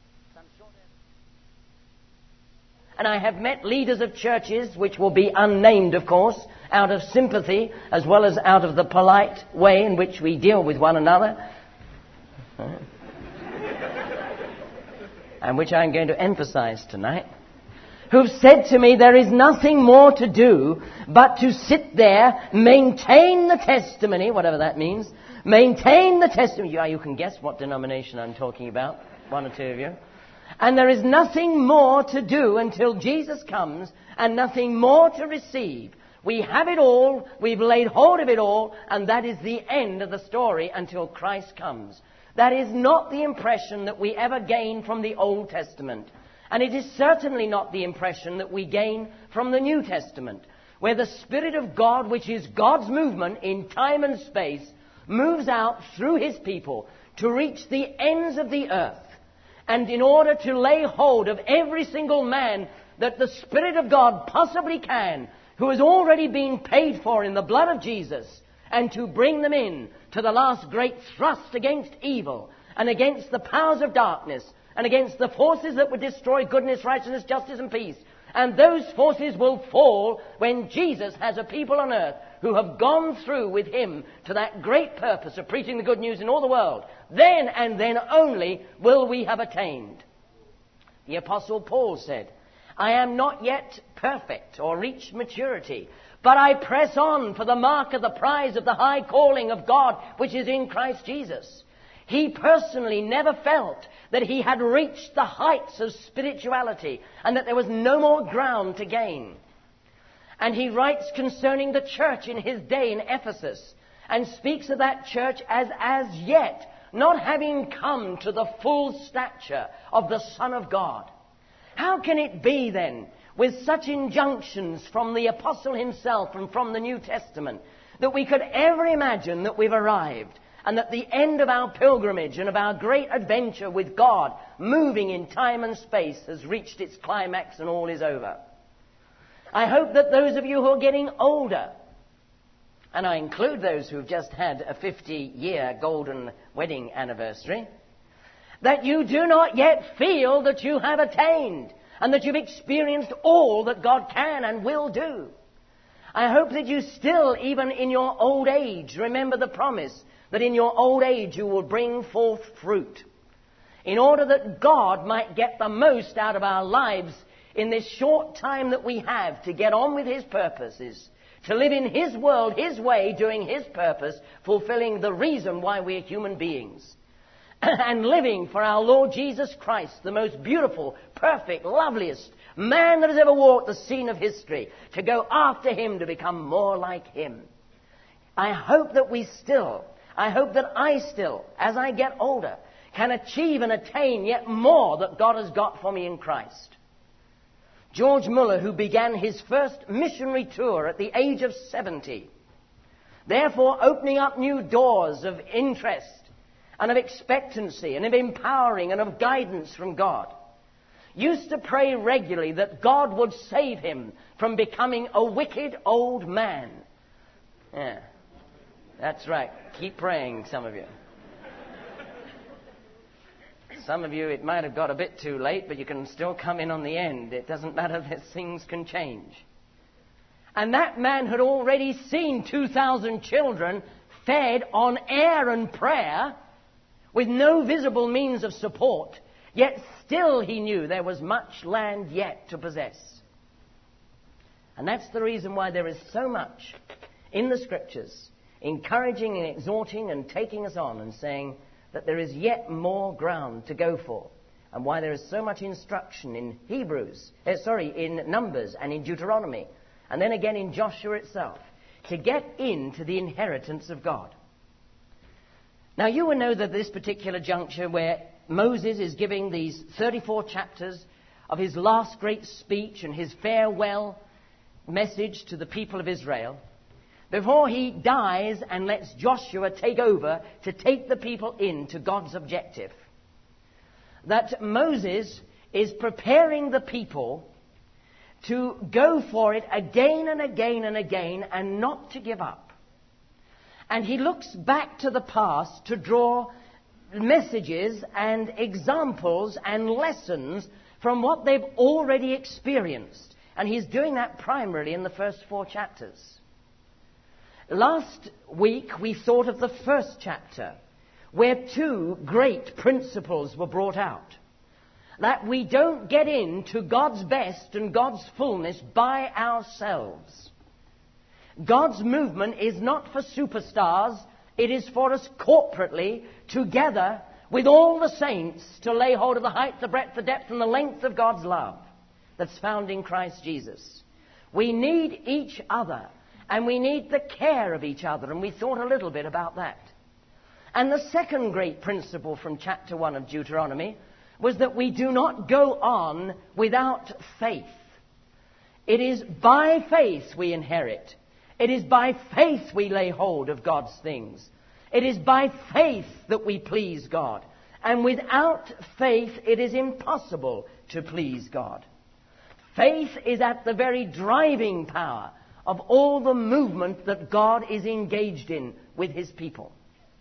And I have met leaders of churches, which will be unnamed, of course, out of sympathy, as well as out of the polite way in which we deal with one another, and which I'm going to emphasize tonight, who've said to me, there is nothing more to do but to sit there, maintain the testimony, whatever that means, maintain the testimony. You, you can guess what denomination I'm talking about, one or two of you. And there is nothing more to do until Jesus comes, and nothing more to receive. We have it all, we've laid hold of it all, and that is the end of the story until Christ comes. That is not the impression that we ever gain from the Old Testament. And it is certainly not the impression that we gain from the New Testament, where the Spirit of God, which is God's movement in time and space, moves out through His people to reach the ends of the earth. And in order to lay hold of every single man that the Spirit of God possibly can, who has already been paid for in the blood of Jesus, and to bring them in to the last great thrust against evil and against the powers of darkness and against the forces that would destroy goodness, righteousness, justice, and peace. And those forces will fall when Jesus has a people on earth who have gone through with Him to that great purpose of preaching the good news in all the world. Then and then only will we have attained. The Apostle Paul said, I am not yet perfect or reached maturity, but I press on for the mark of the prize of the high calling of God which is in Christ Jesus. He personally never felt that he had reached the heights of spirituality and that there was no more ground to gain. And he writes concerning the church in his day in Ephesus and speaks of that church as as yet not having come to the full stature of the Son of God. How can it be then, with such injunctions from the apostle himself and from the New Testament, that we could ever imagine that we've arrived and that the end of our pilgrimage and of our great adventure with God, moving in time and space, has reached its climax and all is over? I hope that those of you who are getting older, and I include those who've just had a fifty-year golden wedding anniversary, that you do not yet feel that you have attained and that you've experienced all that God can and will do. I hope that you still, even in your old age, remember the promise that in your old age you will bring forth fruit, in order that God might get the most out of our lives in this short time that we have to get on with His purposes, to live in His world, His way, doing His purpose, fulfilling the reason why we're human beings, and living for our Lord Jesus Christ, the most beautiful, perfect, loveliest man that has ever walked the scene of history, to go after Him to become more like Him. I hope that we still, I hope that I still, as I get older, can achieve and attain yet more that God has got for me in Christ. George Muller, who began his first missionary tour at the age of seventy, therefore opening up new doors of interest and of expectancy and of empowering and of guidance from God, used to pray regularly that God would save him from becoming a wicked old man. Yeah, that's right. Keep praying, some of you. Some of you, it might have got a bit too late, but you can still come in on the end. It doesn't matter that things can change. And that man had already seen two thousand children fed on air and prayer with no visible means of support, yet still he knew there was much land yet to possess. And that's the reason why there is so much in the Scriptures encouraging and exhorting and taking us on and saying that there is yet more ground to go for, and why there is so much instruction in Hebrews, eh, sorry, in Numbers and in Deuteronomy and then again in Joshua itself, to get into the inheritance of God. Now, you will know that this particular juncture where Moses is giving these thirty-four chapters of his last great speech and his farewell message to the people of Israel, before he dies and lets Joshua take over to take the people into God's objective, that Moses is preparing the people to go for it again and again and again and not to give up. And he looks back to the past to draw messages and examples and lessons from what they've already experienced. And he's doing that primarily in the first four chapters. Last week we thought of the first chapter, where two great principles were brought out. That we don't get into God's best and God's fullness by ourselves. God's movement is not for superstars. It is for us corporately, together with all the saints, to lay hold of the height, the breadth, the depth, and the length of God's love that's found in Christ Jesus. We need each other, and we need the care of each other, and we thought a little bit about that. And the second great principle from chapter one of Deuteronomy was that we do not go on without faith. It is by faith we inherit. It is by faith we lay hold of God's things. It is by faith that we please God. And without faith, it is impossible to please God. Faith is at the very driving power of all the movement that God is engaged in with his people.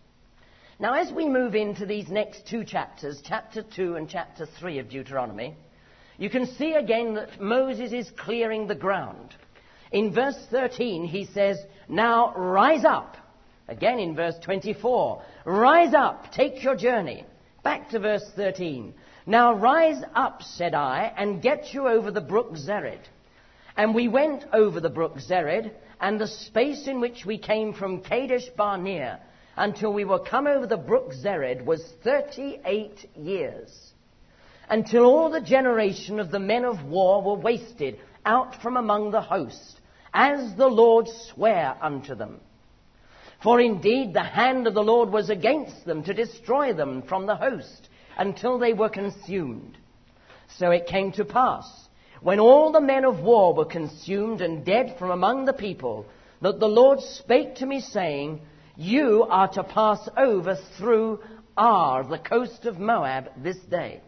Now, as we move into these next two chapters, chapter two and chapter three of Deuteronomy, you can see again that Moses is clearing the ground. In verse thirteen, he says, "Now rise up." Again in verse twenty-four, "Rise up, take your journey." Back to verse thirteen. "Now rise up, said I, and get you over the brook Zered. And we went over the brook Zered, and the space in which we came from Kadesh Barnea until we were come over the brook Zered was thirty-eight years, until all the generation of the men of war were wasted out from among the host, as the Lord sware unto them. For indeed the hand of the Lord was against them to destroy them from the host, until they were consumed. So it came to pass, when all the men of war were consumed and dead from among the people, that the Lord spake to me, saying, You are to pass over through Ar, the coast of Moab, this day.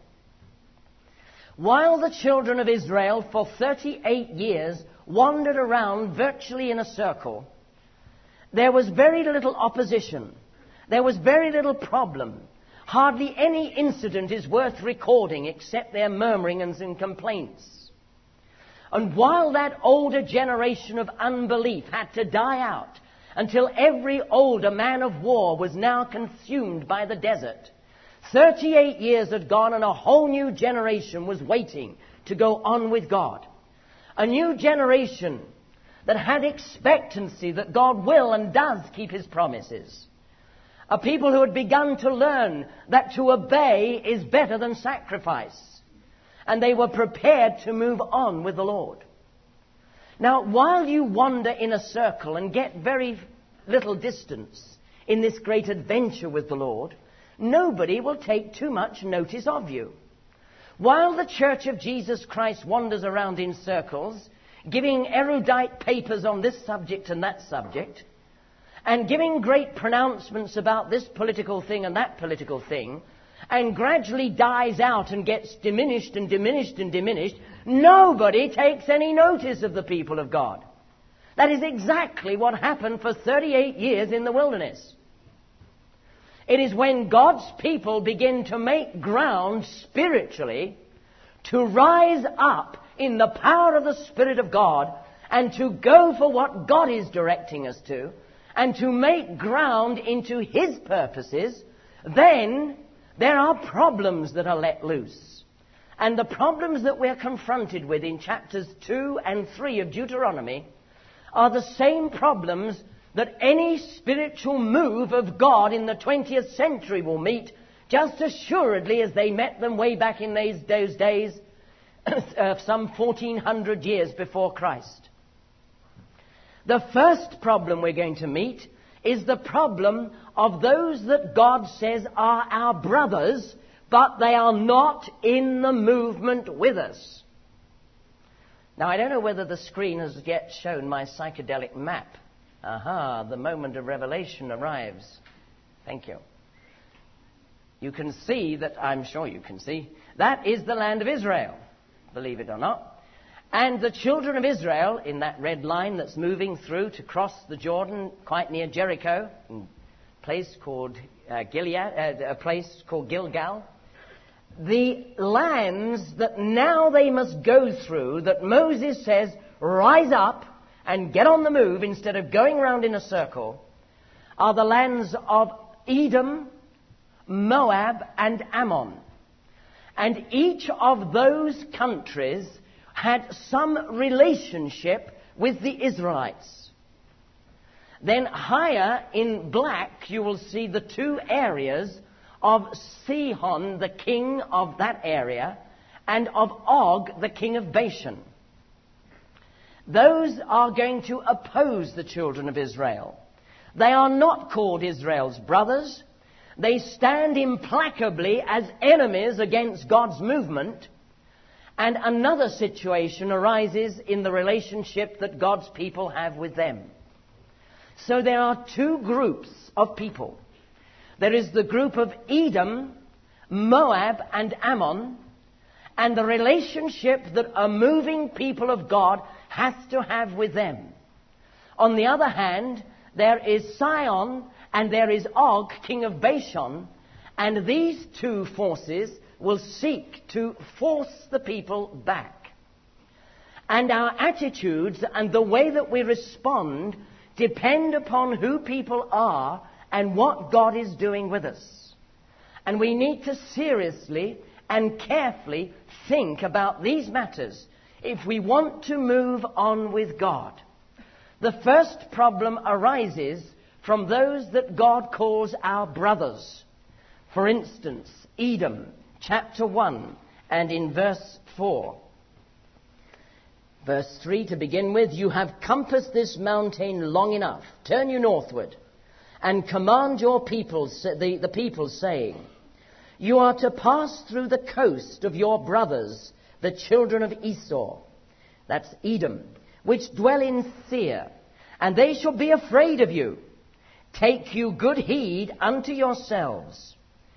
While the children of Israel for thirty-eight years wandered around virtually in a circle, there was very little opposition. There was very little problem. Hardly any incident is worth recording except their murmurings and complaints. And while that older generation of unbelief had to die out until every older man of war was now consumed by the desert, thirty-eight years had gone and a whole new generation was waiting to go on with God. A new generation that had expectancy that God will and does keep his promises. A people who had begun to learn that to obey is better than sacrifice. And they were prepared to move on with the Lord. Now, while you wander in a circle and get very little distance in this great adventure with the Lord, nobody will take too much notice of you. While the Church of Jesus Christ wanders around in circles, giving erudite papers on this subject and that subject, and giving great pronouncements about this political thing and that political thing, and gradually dies out and gets diminished and diminished and diminished, nobody takes any notice of the people of God. That is exactly what happened for thirty-eight years in the wilderness. It is when God's people begin to make ground spiritually, to rise up in the power of the Spirit of God, and to go for what God is directing us to, and to make ground into his purposes, then there are problems that are let loose. And the problems that we're confronted with in chapters two and three of Deuteronomy are the same problems that any spiritual move of God in the twentieth century will meet, just assuredly as they met them way back in those, those days, uh, some fourteen hundred years before Christ. The first problem we're going to meet is the problem of those that God says are our brothers, but they are not in the movement with us. Now, I don't know whether the screen has yet shown my psychedelic map. Aha, the moment of revelation arrives. Thank you. You can see that, I'm sure you can see, that is the land of Israel, believe it or not. And the children of Israel, in that red line that's moving through to cross the Jordan quite near Jericho, a place called uh, Gilead, uh, a place called Gilgal, the lands that now they must go through, that Moses says, rise up and get on the move instead of going round in a circle, are the lands of Edom, Moab, and Ammon. And each of those countries had some relationship with the Israelites. Then higher in black you will see the two areas of Sihon, the king of that area, and of Og, the king of Bashan. Those are going to oppose the children of Israel. They are not called Israel's brothers. They stand implacably as enemies against God's movement. And another situation arises in the relationship that God's people have with them. So there are two groups of people. There is the group of Edom, Moab, and Ammon, and the relationship that a moving people of God has to have with them. On the other hand, there is Sihon and there is Og, king of Bashan, and these two forces will seek to force the people back. And our attitudes and the way that we respond depend upon who people are and what God is doing with us. And we need to seriously and carefully think about these matters if we want to move on with God. The first problem arises from those that God calls our brothers. For instance, Edom, chapter one, and in verse four. Verse three to begin with, you have compassed this mountain long enough. Turn you northward and command your people, the, the people, saying, you are to pass through the coast of your brothers, the children of Esau, that's Edom, which dwell in Seir, and they shall be afraid of you. Take you good heed unto yourselves.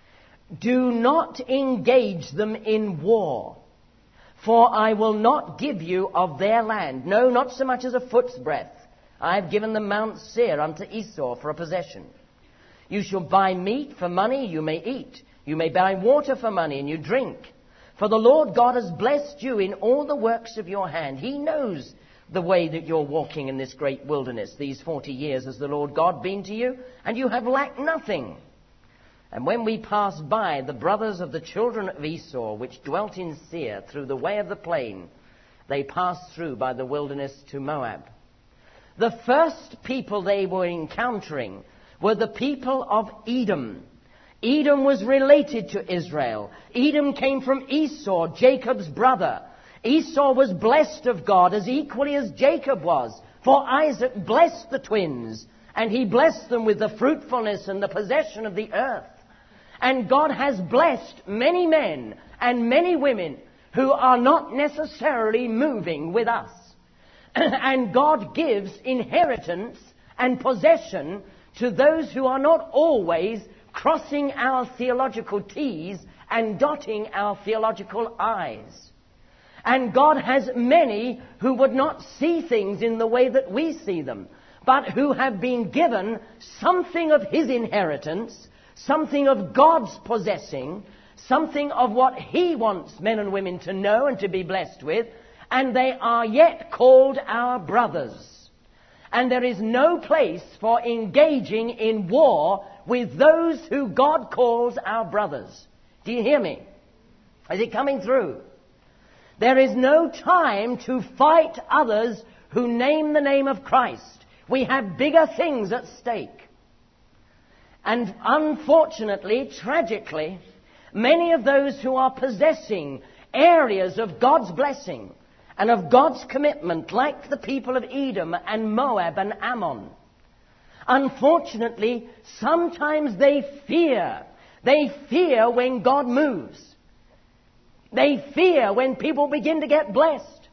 Do not engage them in war, for I will not give you of their land, no, not so much as a foot's breadth. I have given them Mount Seir unto Esau for a possession. You shall buy meat for money, you may eat. You may buy water for money, and you drink. For the Lord God has blessed you in all the works of your hand. He knows the way that you're walking in this great wilderness. These forty years has the Lord God been to you, and you have lacked nothing. And when we pass by the brothers of the children of Esau, which dwelt in Seir, through the way of the plain, they passed through by the wilderness to Moab. The first people they were encountering were the people of Edom. Edom was related to Israel. Edom came from Esau, Jacob's brother. Esau was blessed of God as equally as Jacob was, for Isaac blessed the twins, and he blessed them with the fruitfulness and the possession of the earth. And God has blessed many men and many women who are not necessarily moving with us. And God gives inheritance and possession to those who are not always crossing our theological T's and dotting our theological I's. And God has many who would not see things in the way that we see them, but who have been given something of His inheritance, something of God's possessing, something of what He wants men and women to know and to be blessed with, and they are yet called our brothers. And there is no place for engaging in war with those who God calls our brothers. Do you hear me? Is it coming through? There is no time to fight others who name the name of Christ. We have bigger things at stake. And unfortunately, tragically, many of those who are possessing areas of God's blessing and of God's commitment like the people of Edom and Moab and Ammon. Unfortunately, sometimes they fear. They fear when God moves. They fear when people begin to get blessed.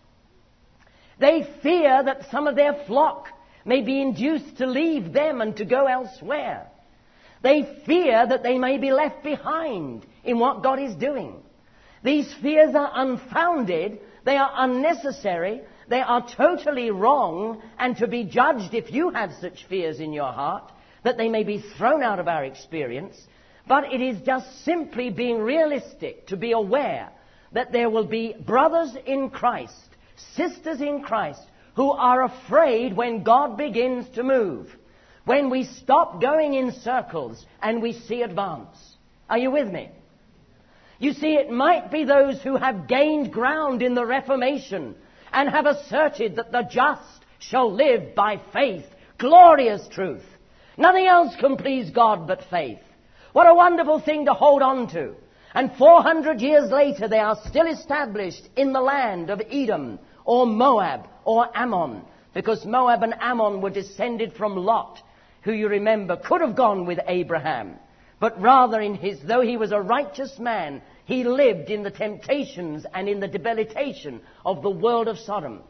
They fear that some of their flock may be induced to leave them and to go elsewhere. They fear that they may be left behind in what God is doing. These fears are unfounded. They are unnecessary. They are totally wrong, and to be judged if you have such fears in your heart, that they may be thrown out of our experience. But it is just simply being realistic to be aware that there will be brothers in Christ, sisters in Christ, who are afraid when God begins to move, when we stop going in circles and we see advance. Are you with me? You see, it might be those who have gained ground in the Reformation and have asserted that the just shall live by faith. Glorious truth. Nothing else can please God but faith. What a wonderful thing to hold on to. And four hundred years later, they are still established in the land of Edom or Moab or Ammon, because Moab and Ammon were descended from Lot, who you remember could have gone with Abraham. But rather, in his, though he was a righteous man, he lived in the temptations and in the debilitation of the world of Sodom.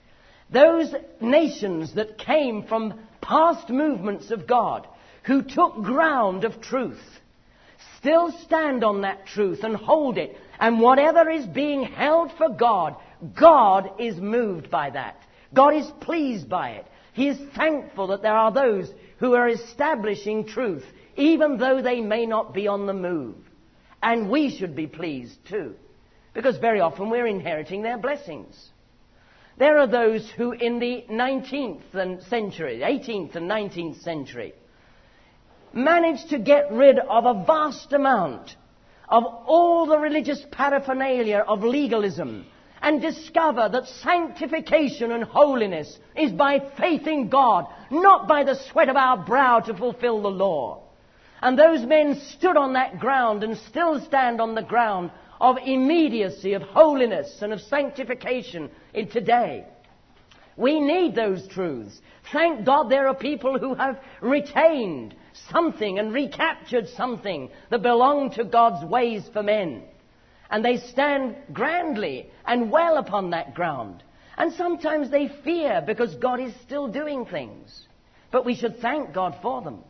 Those nations that came from past movements of God, who took ground of truth, still stand on that truth and hold it. And whatever is being held for God, God is moved by that. God is pleased by it. He is thankful that there are those who are establishing truth, even though they may not be on the move. And we should be pleased too, because very often we're inheriting their blessings. There are those who in the nineteenth century, eighteenth and nineteenth century, managed to get rid of a vast amount of all the religious paraphernalia of legalism and discover that sanctification and holiness is by faith in God, not by the sweat of our brow to fulfill the law. And those men stood on that ground and still stand on the ground of immediacy, of holiness and of sanctification in today. We need those truths. Thank God there are people who have retained something and recaptured something that belonged to God's ways for men. And they stand grandly and well upon that ground. And sometimes they fear because God is still doing things. But we should thank God for them.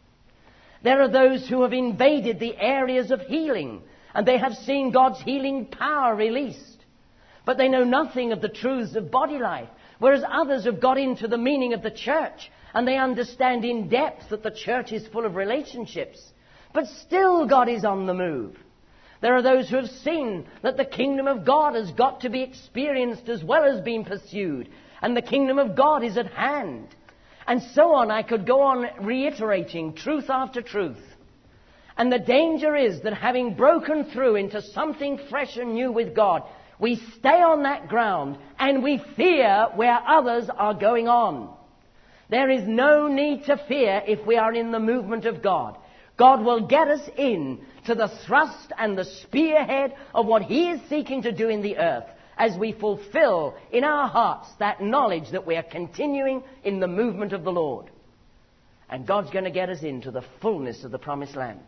There are those who have invaded the areas of healing, and they have seen God's healing power released. But they know nothing of the truths of body life, whereas others have got into the meaning of the church, and they understand in depth that the church is full of relationships. But still God is on the move. There are those who have seen that the kingdom of God has got to be experienced as well as being pursued, and the kingdom of God is at hand. And so on. I could go on reiterating truth after truth. And the danger is that having broken through into something fresh and new with God, we stay on that ground and we fear where others are going on. There is no need to fear if we are in the movement of God. God will get us in to the thrust and the spearhead of what He is seeking to do in the earth, as we fulfill in our hearts that knowledge that we are continuing in the movement of the Lord. And God's going to get us into the fullness of the promised land.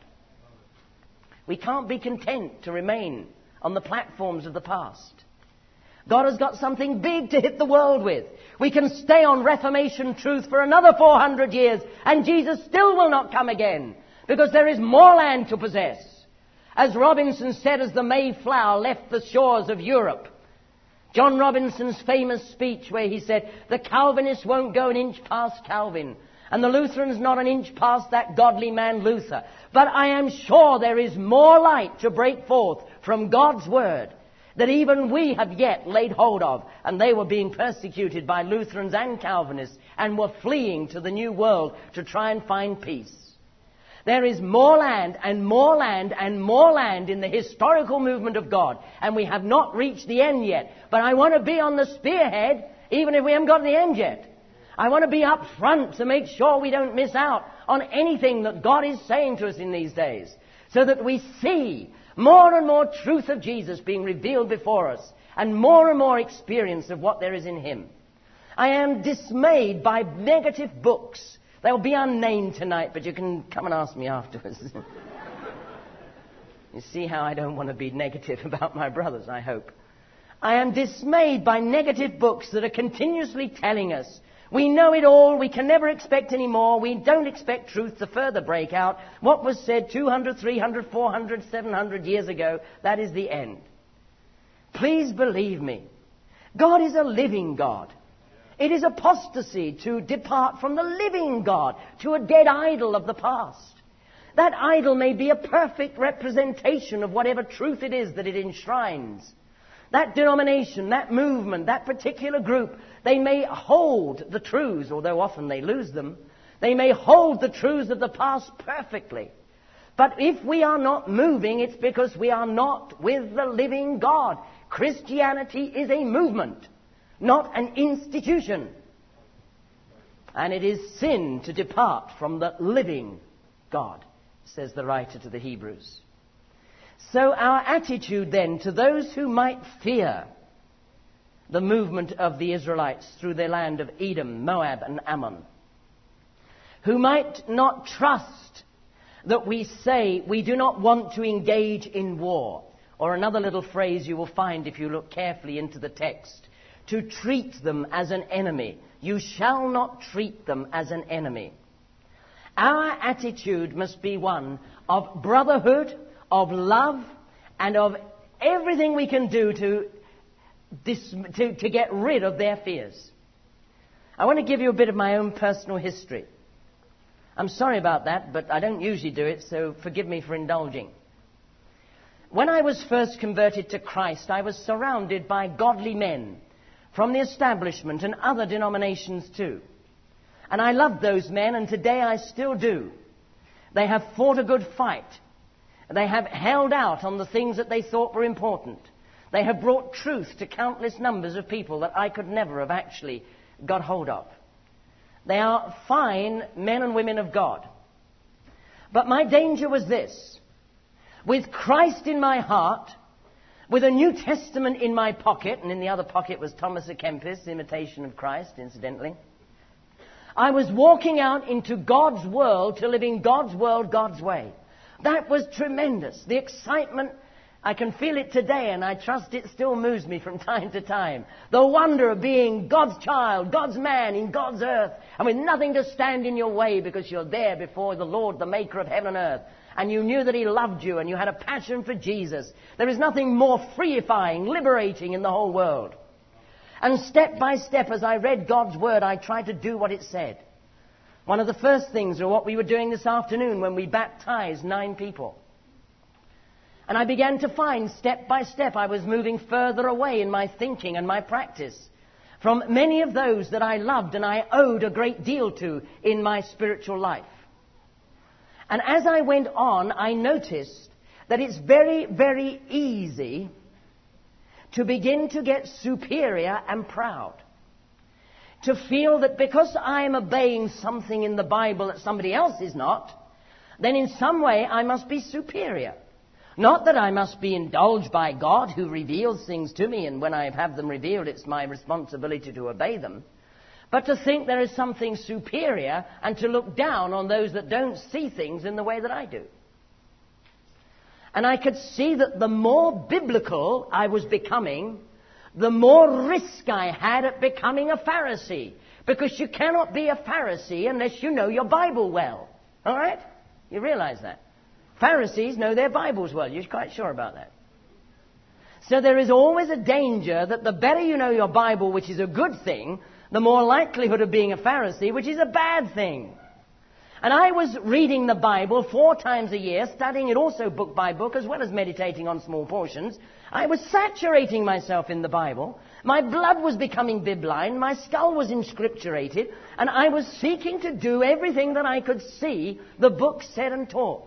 We can't be content to remain on the platforms of the past. God has got something big to hit the world with. We can stay on Reformation truth for another four hundred years, and Jesus still will not come again, because there is more land to possess. As Robinson said as the Mayflower left the shores of Europe, John Robinson's famous speech where he said, the Calvinists won't go an inch past Calvin, and the Lutherans not an inch past that godly man Luther. But I am sure there is more light to break forth from God's Word that even we have yet laid hold of. And they were being persecuted by Lutherans and Calvinists and were fleeing to the New World to try and find peace. There is more land and more land and more land in the historical movement of God. And we have not reached the end yet. But I want to be on the spearhead, even if we haven't got to the end yet. I want to be up front to make sure we don't miss out on anything that God is saying to us in these days, so that we see more and more truth of Jesus being revealed before us, and more and more experience of what there is in him. I am dismayed by negative books. They'll be unnamed tonight, but you can come and ask me afterwards. You see how I don't want to be negative about my brothers, I hope. I am dismayed by negative books that are continuously telling us, we know it all, we can never expect any more, we don't expect truth to further break out. What was said two hundred, three hundred, four hundred, seven hundred years ago, that is the end. Please believe me, God is a living God. It is apostasy to depart from the living God to a dead idol of the past. That idol may be a perfect representation of whatever truth it is that it enshrines. That denomination, that movement, that particular group, they may hold the truths, although often they lose them. They may hold the truths of the past perfectly. But if we are not moving, it's because we are not with the living God. Christianity is a movement, not an institution. And it is sin to depart from the living God, says the writer to the Hebrews. So our attitude then to those who might fear the movement of the Israelites through their land of Edom, Moab and Ammon, who might not trust that we say we do not want to engage in war, or another little phrase you will find if you look carefully into the text, to treat them as an enemy. You shall not treat them as an enemy. Our attitude must be one of brotherhood, of love, and of everything we can do to, dis- to, to get rid of their fears. I want to give you a bit of my own personal history. I'm sorry about that, but I don't usually do it, so forgive me for indulging. When I was first converted to Christ, I was surrounded by godly men from the establishment and other denominations too. And I loved those men, and today I still do. They have fought a good fight. They have held out on the things that they thought were important. They have brought truth to countless numbers of people that I could never have actually got hold of. They are fine men and women of God. But my danger was this. With Christ in my heart, with a New Testament in my pocket, and in the other pocket was Thomas à Kempis, Imitation of Christ, incidentally, I was walking out into God's world to live in God's world, God's way. That was tremendous. The excitement, I can feel it today, and I trust it still moves me from time to time. The wonder of being God's child, God's man in God's earth, and with nothing to stand in your way because you're there before the Lord, the maker of heaven and earth. And you knew that he loved you, and you had a passion for Jesus. There is nothing more freeifying, liberating in the whole world. And step by step, as I read God's word, I tried to do what it said. One of the first things are what we were doing this afternoon when we baptized nine people. And I began to find, step by step, I was moving further away in my thinking and my practice from many of those that I loved and I owed a great deal to in my spiritual life. And as I went on, I noticed that it's very, very easy to begin to get superior and proud. To feel that because I am obeying something in the Bible that somebody else is not, then in some way I must be superior. Not that I must be indulged by God who reveals things to me, and when I have them revealed it's my responsibility to obey them. But to think there is something superior and to look down on those that don't see things in the way that I do. And I could see that the more biblical I was becoming, the more risk I had at becoming a Pharisee. Because you cannot be a Pharisee unless you know your Bible well. All right? You realize that? Pharisees know their Bibles well. You're quite sure about that. So there is always a danger that the better you know your Bible, which is a good thing, the more likelihood of being a Pharisee, which is a bad thing. And I was reading the Bible four times a year, studying it also book by book, as well as meditating on small portions. I was saturating myself in the Bible. My blood was becoming bibline. My skull was inscripturated. And I was seeking to do everything that I could see the book said and taught.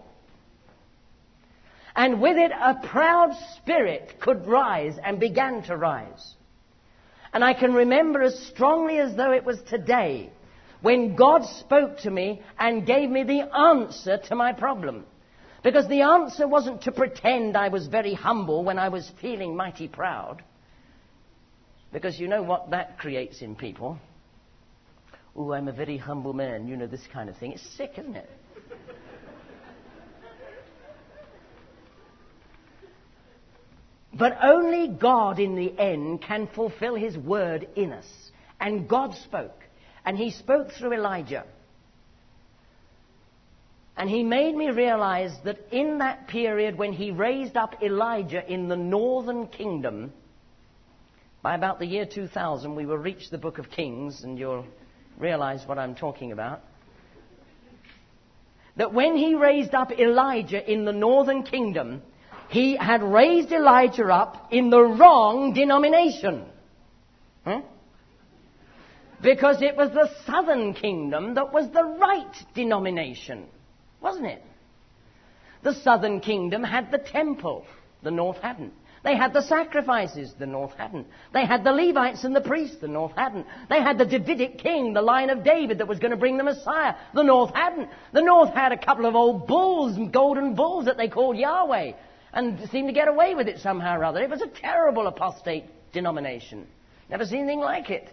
And with it, a proud spirit could rise and began to rise. And I can remember as strongly as though it was today when God spoke to me and gave me the answer to my problem. Because the answer wasn't to pretend I was very humble when I was feeling mighty proud. Because you know what that creates in people? Oh, I'm a very humble man, you know, this kind of thing. It's sick, isn't it? But only God in the end can fulfill his word in us. And God spoke. And he spoke through Elijah. And he made me realize that in that period when he raised up Elijah in the northern kingdom, by about the year two thousand, we will reach the book of Kings, and you'll realize what I'm talking about. That when he raised up Elijah in the northern kingdom, he had raised Elijah up in the wrong denomination. Huh? Because it was the southern kingdom that was the right denomination, wasn't it? The southern kingdom had the temple, the north hadn't. They had the sacrifices, the north hadn't. They had the Levites and the priests, the north hadn't. They had the Davidic king, the line of David that was going to bring the Messiah, the north hadn't. The north had a couple of old bulls, golden bulls that they called Yahweh, and seemed to get away with it somehow or other. It was a terrible apostate denomination. Never seen anything like it.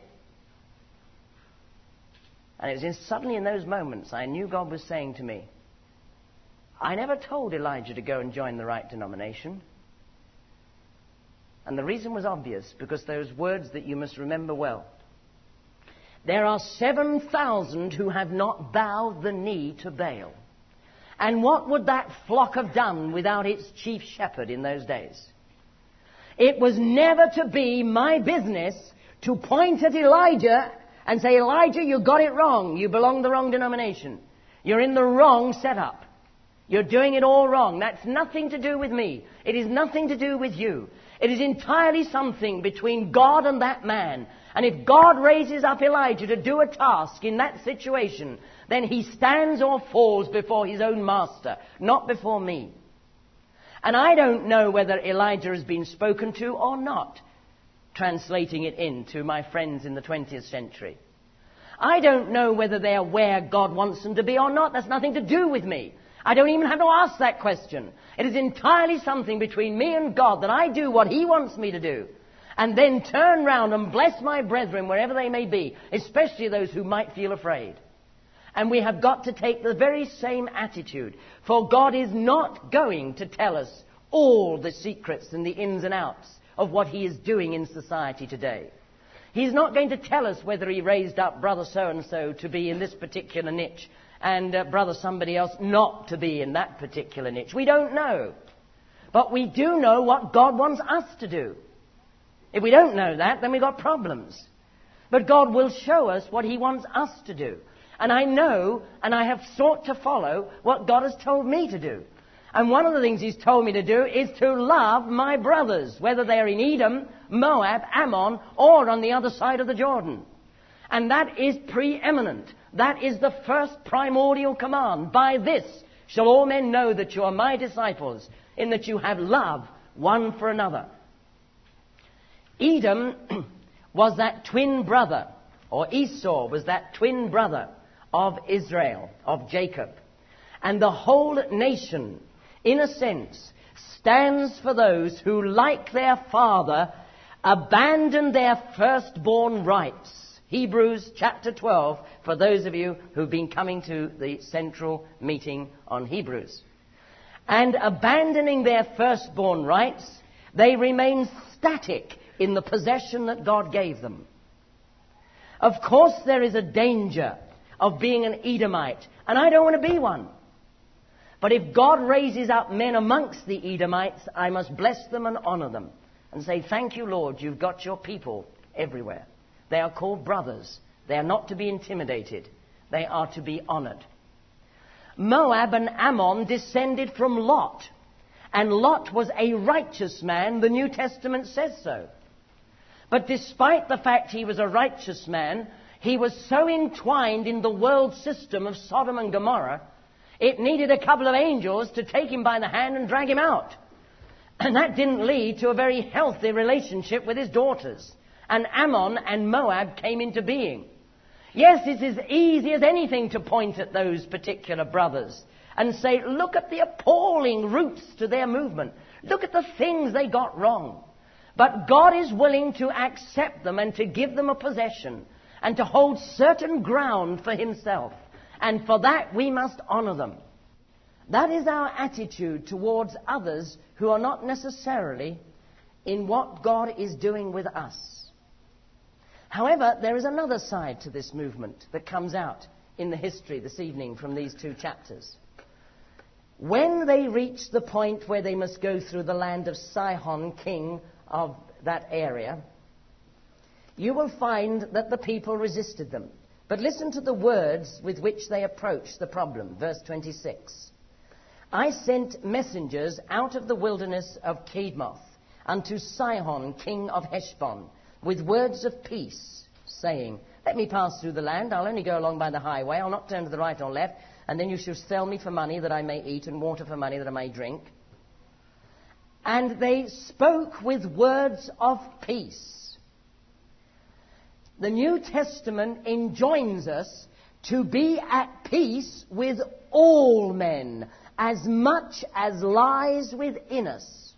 And it was in, suddenly in those moments I knew God was saying to me, I never told Elijah to go and join the right denomination. And the reason was obvious, because those words that you must remember well. There are seven thousand who have not bowed the knee to Baal. And what would that flock have done without its chief shepherd in those days? It was never to be my business to point at Elijah and say, Elijah, you got it wrong. You belong to the wrong denomination. You're in the wrong setup. You're doing it all wrong. That's nothing to do with me. It is nothing to do with you. It is entirely something between God and that man. And if God raises up Elijah to do a task in that situation, then he stands or falls before his own master, not before me. And I don't know whether Elijah has been spoken to or not, translating it into my friends in the twentieth century. I don't know whether they are where God wants them to be or not. That's nothing to do with me. I don't even have to ask that question. It is entirely something between me and God that I do what he wants me to do, and then turn round and bless my brethren wherever they may be, especially those who might feel afraid. And we have got to take the very same attitude, for God is not going to tell us all the secrets and the ins and outs of what he is doing in society today. He's not going to tell us whether he raised up brother so-and-so to be in this particular niche and uh, brother somebody else not to be in that particular niche. We don't know. But we do know what God wants us to do. If we don't know that, then we've got problems. But God will show us what he wants us to do. And I know, and I have sought to follow what God has told me to do. And one of the things he's told me to do is to love my brothers, whether they're in Edom, Moab, Ammon, or on the other side of the Jordan. And that is preeminent. That is the first primordial command. By this shall all men know that you are my disciples, in that you have love one for another. Edom was that twin brother, or Esau was that twin brother of Israel, of Jacob. And the whole nation, in a sense, stands for those who, like their father, abandon their firstborn rights. Hebrews chapter twelve, for those of you who've been coming to the central meeting on Hebrews. And abandoning their firstborn rights, they remain static in the possession that God gave them. Of course, there is a danger of being an Edomite, and I don't want to be one. But if God raises up men amongst the Edomites, I must bless them and honor them and say, thank you, Lord, you've got your people everywhere. They are called brothers. They are not to be intimidated. They are to be honored. Moab and Ammon descended from Lot. And Lot was a righteous man. The New Testament says so. But despite the fact he was a righteous man, he was so entwined in the world system of Sodom and Gomorrah, it needed a couple of angels to take him by the hand and drag him out. And that didn't lead to a very healthy relationship with his daughters. And Ammon and Moab came into being. Yes, it's as easy as anything to point at those particular brothers and say, look at the appalling roots to their movement. Look at the things they got wrong. But God is willing to accept them and to give them a possession and to hold certain ground for himself. And for that we must honor them. That is our attitude towards others who are not necessarily in what God is doing with us. However, there is another side to this movement that comes out in the history this evening from these two chapters. When they reach the point where they must go through the land of Sihon, king of that area, you will find that the people resisted them. But listen to the words with which they approached the problem. Verse twenty-six. I sent messengers out of the wilderness of Kedemoth unto Sihon, king of Heshbon, with words of peace, saying, let me pass through the land. I'll only go along by the highway. I'll not turn to the right or left. And then you shall sell me for money that I may eat, and water for money that I may drink. And they spoke with words of peace. The New Testament enjoins us to be at peace with all men, as much as lies within us.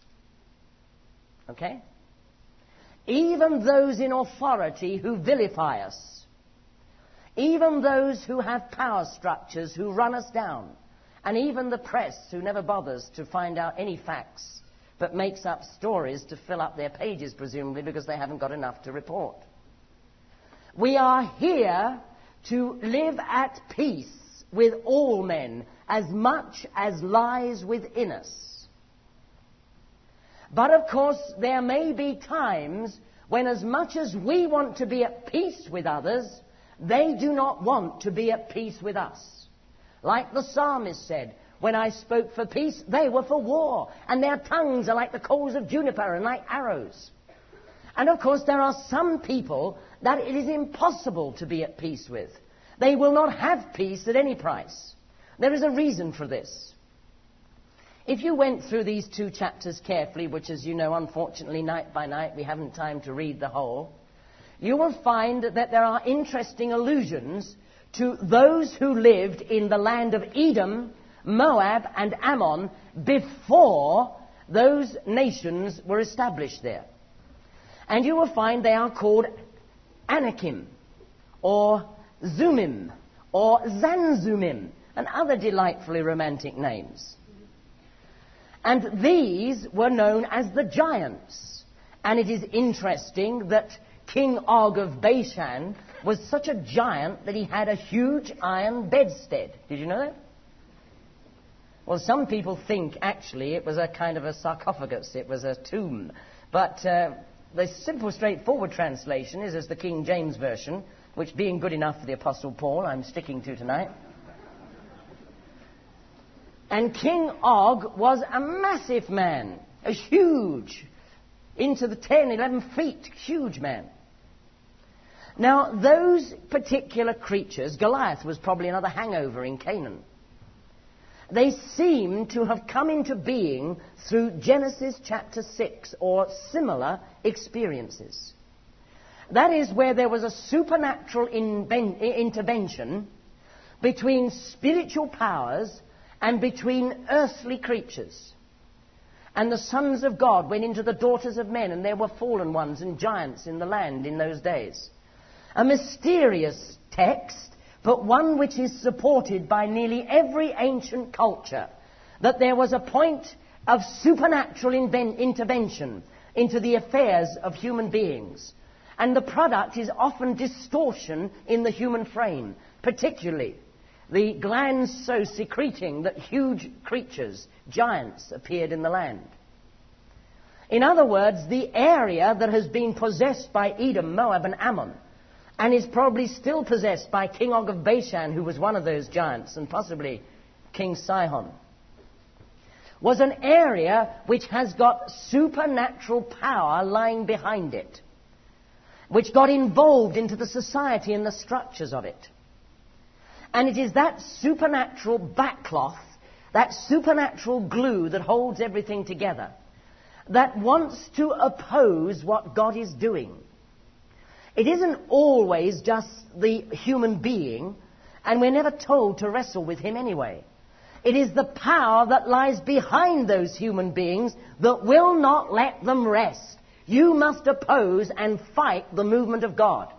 Okay? Even those in authority who vilify us. Even those who have power structures who run us down. And even the press who never bothers to find out any facts, but makes up stories to fill up their pages, presumably, because they haven't got enough to report. We are here to live at peace with all men, as much as lies within us. But of course, there may be times when, as much as we want to be at peace with others, they do not want to be at peace with us. Like the psalmist said, when I spoke for peace, they were for war, and their tongues are like the coals of juniper and like arrows. And of course, there are some people that it is impossible to be at peace with. They will not have peace at any price. There is a reason for this. If you went through these two chapters carefully, which, as you know, unfortunately, night by night, we haven't time to read the whole, you will find that there are interesting allusions to those who lived in the land of Edom, Moab, and Ammon before those nations were established there. And you will find they are called Anakim, or Zumim, or Zanzumim, and other delightfully romantic names. And these were known as the giants. And it is interesting that King Og of Bashan was such a giant that he had a huge iron bedstead. Did you know that? Well, some people think actually it was a kind of a sarcophagus. It was a tomb. But uh, the simple, straightforward translation is as the King James Version, which, being good enough for the Apostle Paul, I'm sticking to tonight. And King Og was a massive man, a huge, into the ten, eleven feet, huge man. Now, those particular creatures, Goliath was probably another hangover in Canaan. They seem to have come into being through Genesis chapter six or similar experiences. That is where there was a supernatural inven- intervention between spiritual powers and between earthly creatures. And the sons of God went into the daughters of men, and there were fallen ones and giants in the land in those days. A mysterious text, but one which is supported by nearly every ancient culture, that there was a point of supernatural inven- intervention into the affairs of human beings. And the product is often distortion in the human frame, particularly the glands so secreting that huge creatures, giants, appeared in the land. In other words, the area that has been possessed by Edom, Moab, and Ammon, and is probably still possessed by King Og of Bashan, who was one of those giants, and possibly King Sihon, was an area which has got supernatural power lying behind it, which got involved into the society and the structures of it. And it is that supernatural backcloth, that supernatural glue that holds everything together, that wants to oppose what God is doing. It isn't always just the human being, and we're never told to wrestle with him anyway. It is the power that lies behind those human beings that will not let them rest You must oppose and fight the movement of God.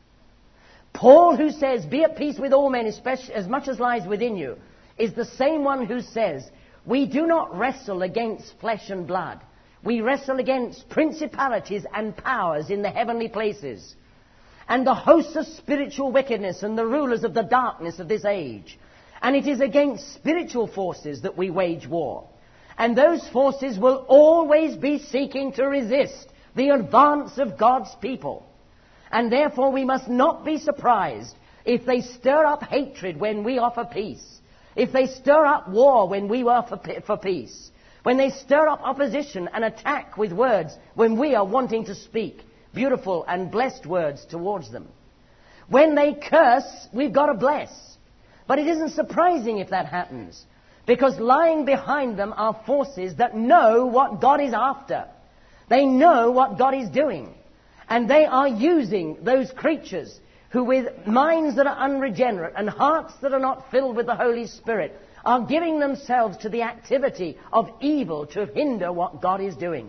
Paul, who says, be at peace with all men, especially as much as lies within you, is the same one who says, we do not wrestle against flesh and blood. We wrestle against principalities and powers in the heavenly places, and the hosts of spiritual wickedness and the rulers of the darkness of this age. And it is against spiritual forces that we wage war. And those forces will always be seeking to resist the advance of God's people. And therefore we must not be surprised if they stir up hatred when we offer peace. If they stir up war when we offer for peace. When they stir up opposition and attack with words when we are wanting to speak beautiful and blessed words towards them. When they curse, we've got to bless. But it isn't surprising if that happens, because lying behind them are forces that know what God is after. They know what God is doing. And they are using those creatures who, with minds that are unregenerate and hearts that are not filled with the Holy Spirit, are giving themselves to the activity of evil to hinder what God is doing.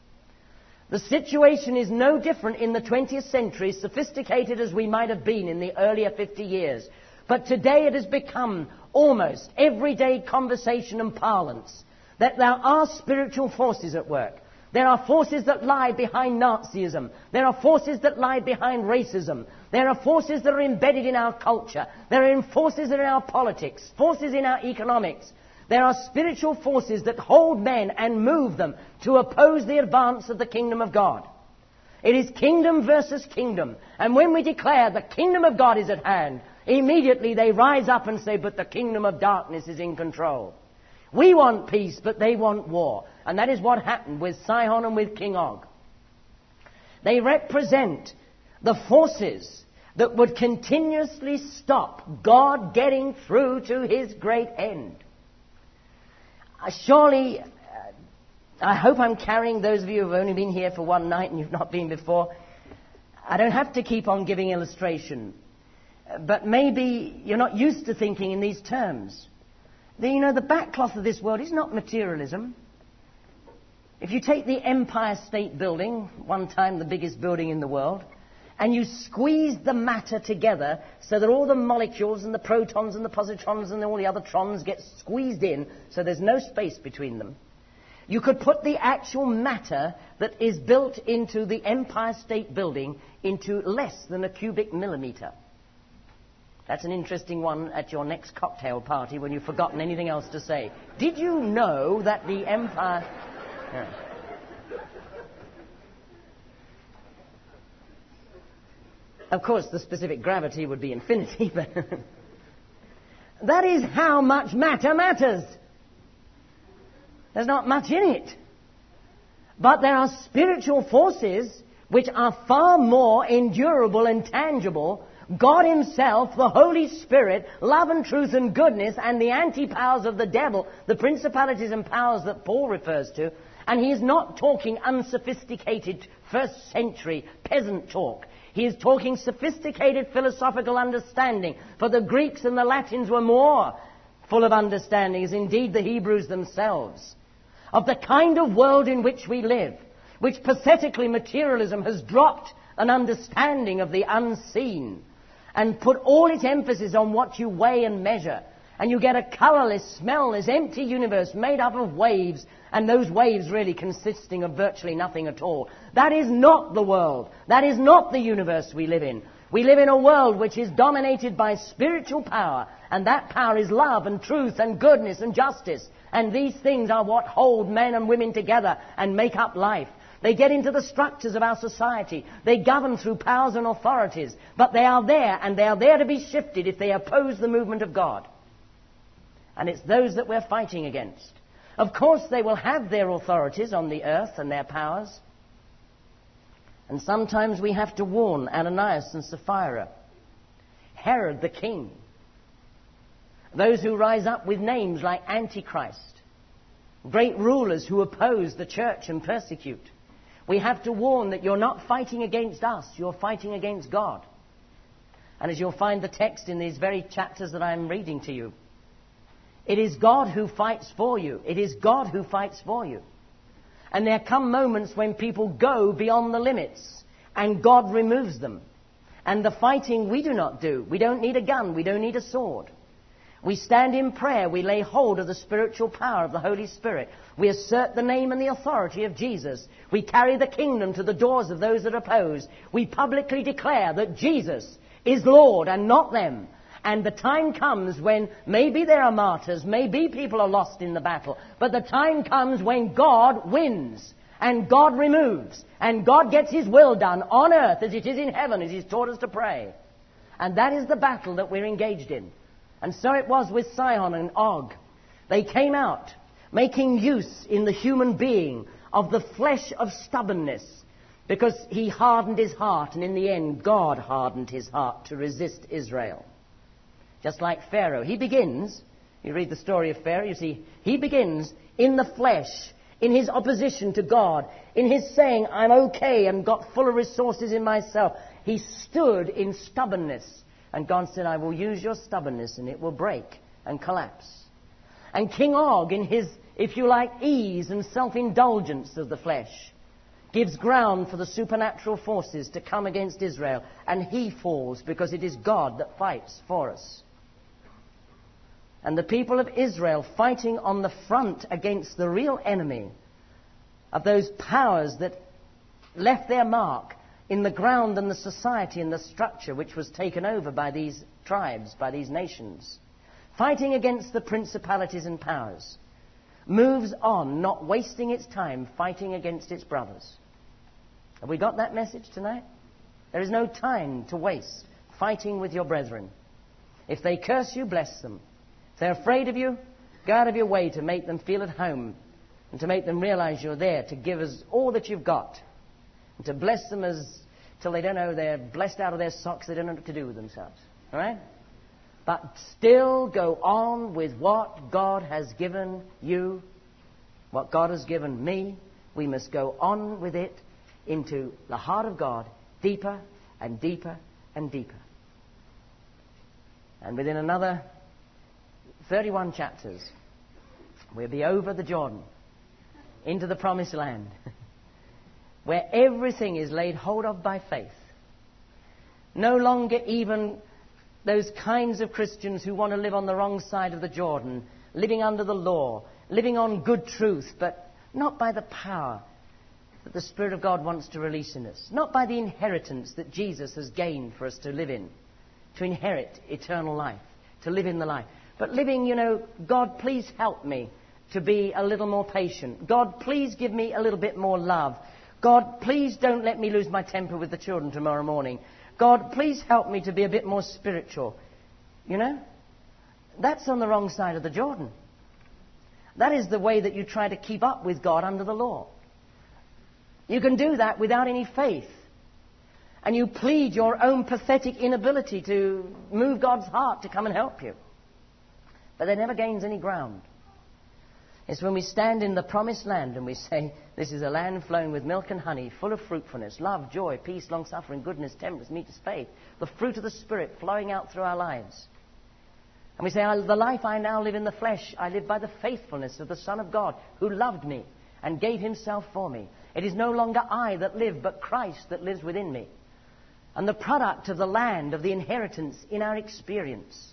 The situation is no different in the twentieth century, sophisticated as we might have been in the earlier fifty years. But today it has become almost everyday conversation and parlance that there are spiritual forces at work. There are forces that lie behind Nazism. There are forces that lie behind racism. There are forces that are embedded in our culture. There are forces in our politics, forces in our economics. There are spiritual forces that hold men and move them to oppose the advance of the kingdom of God. It is kingdom versus kingdom. And when we declare the kingdom of God is at hand, immediately they rise up and say, but the kingdom of darkness is in control. We want peace, but they want war. And that is what happened with Sihon and with King Og. They represent the forces that would continuously stop God getting through to his great end. Uh, surely, uh, I hope I'm carrying those of you who have only been here for one night and you've not been before. I don't have to keep on giving illustration. Uh, but maybe you're not used to thinking in these terms. The, you know, the backcloth of this world is not materialism. If you take the Empire State Building, one time the biggest building in the world, and you squeeze the matter together so that all the molecules and the protons and the positrons and all the other trons get squeezed in so there's no space between them, you could put the actual matter that is built into the Empire State Building into less than a cubic millimeter. That's an interesting one at your next cocktail party when you've forgotten anything else to say. Did you know that the Empire... Yeah. Of course, the specific gravity would be infinity, but... that is how much matter matters. There's not much in it. But there are spiritual forces which are far more endurable and tangible. God himself, the Holy Spirit, love and truth and goodness, and the anti-powers of the devil, the principalities and powers that Paul refers to. And he is not talking unsophisticated first century peasant talk. He is talking sophisticated philosophical understanding. For the Greeks and the Latins were more full of understanding, as indeed the Hebrews themselves, of the kind of world in which we live, which pathetically materialism has dropped an understanding of the unseen and put all its emphasis on what you weigh and measure. And you get a colourless, smellless, empty universe made up of waves, and those waves really consisting of virtually nothing at all. That is not the world. That is not the universe we live in. We live in a world which is dominated by spiritual power, and that power is love and truth and goodness and justice. And these things are what hold men and women together and make up life. They get into the structures of our society. They govern through powers and authorities. But they are there, and they are there to be shifted if they oppose the movement of God. And it's those that we're fighting against. Of course, they will have their authorities on the earth and their powers. And sometimes we have to warn Ananias and Sapphira, Herod the king, those who rise up with names like Antichrist, great rulers who oppose the church and persecute. We have to warn that you're not fighting against us, you're fighting against God. And as you'll find the text in these very chapters that I'm reading to you, it is God who fights for you. It is God who fights for you. And there come moments when people go beyond the limits and God removes them. And the fighting we do not do. We don't need a gun. We don't need a sword. We stand in prayer. We lay hold of the spiritual power of the Holy Spirit. We assert the name and the authority of Jesus. We carry the kingdom to the doors of those that oppose. We publicly declare that Jesus is Lord and not them. And the time comes when maybe there are martyrs, maybe people are lost in the battle, but the time comes when God wins and God removes and God gets His will done on earth as it is in heaven, as He's taught us to pray. And that is the battle that we're engaged in. And so it was with Sihon and Og. They came out making use in the human being of the flesh of stubbornness, because he hardened his heart, and in the end God hardened his heart to resist Israel. Just like Pharaoh. He begins, you read the story of Pharaoh, you see, he begins in the flesh, in his opposition to God, in his saying, I'm okay and got full of resources in myself. He stood in stubbornness. And God said, I will use your stubbornness and it will break and collapse. And King Og, in his, if you like, ease and self-indulgence of the flesh, gives ground for the supernatural forces to come against Israel. And he falls because it is God that fights for us. And the people of Israel fighting on the front against the real enemy of those powers that left their mark in the ground and the society and the structure which was taken over by these tribes, by these nations, fighting against the principalities and powers, moves on, not wasting its time fighting against its brothers. Have we got that message tonight? There is no time to waste fighting with your brethren. If they curse you, bless them. If they're afraid of you, go out of your way to make them feel at home and to make them realize you're there to give us all that you've got and to bless them as till they don't know, they're blessed out of their socks, they don't know what to do with themselves. All right? But still go on with what God has given you, what God has given me. We must go on with it into the heart of God, deeper and deeper and deeper. And within another thirty-one chapters, we'll be over the Jordan, into the promised land, where everything is laid hold of by faith. No longer even those kinds of Christians who want to live on the wrong side of the Jordan, living under the law, living on good truth, but not by the power that the Spirit of God wants to release in us, not by the inheritance that Jesus has gained for us to live in, to inherit eternal life, to live in the life. But living, you know, God, please help me to be a little more patient. God, please give me a little bit more love. God, please don't let me lose my temper with the children tomorrow morning. God, please help me to be a bit more spiritual. You know? That's on the wrong side of the Jordan. That is the way that you try to keep up with God under the law. You can do that without any faith. And you plead your own pathetic inability to move God's heart to come and help you. But that never gains any ground. It's when we stand in the promised land and we say, this is a land flowing with milk and honey, full of fruitfulness, love, joy, peace, long-suffering, goodness, temperance, meekness, faith, the fruit of the Spirit flowing out through our lives. And we say, the life I now live in the flesh, I live by the faithfulness of the Son of God, who loved me and gave himself for me. It is no longer I that live, but Christ that lives within me. And the product of the land, of the inheritance in our experience,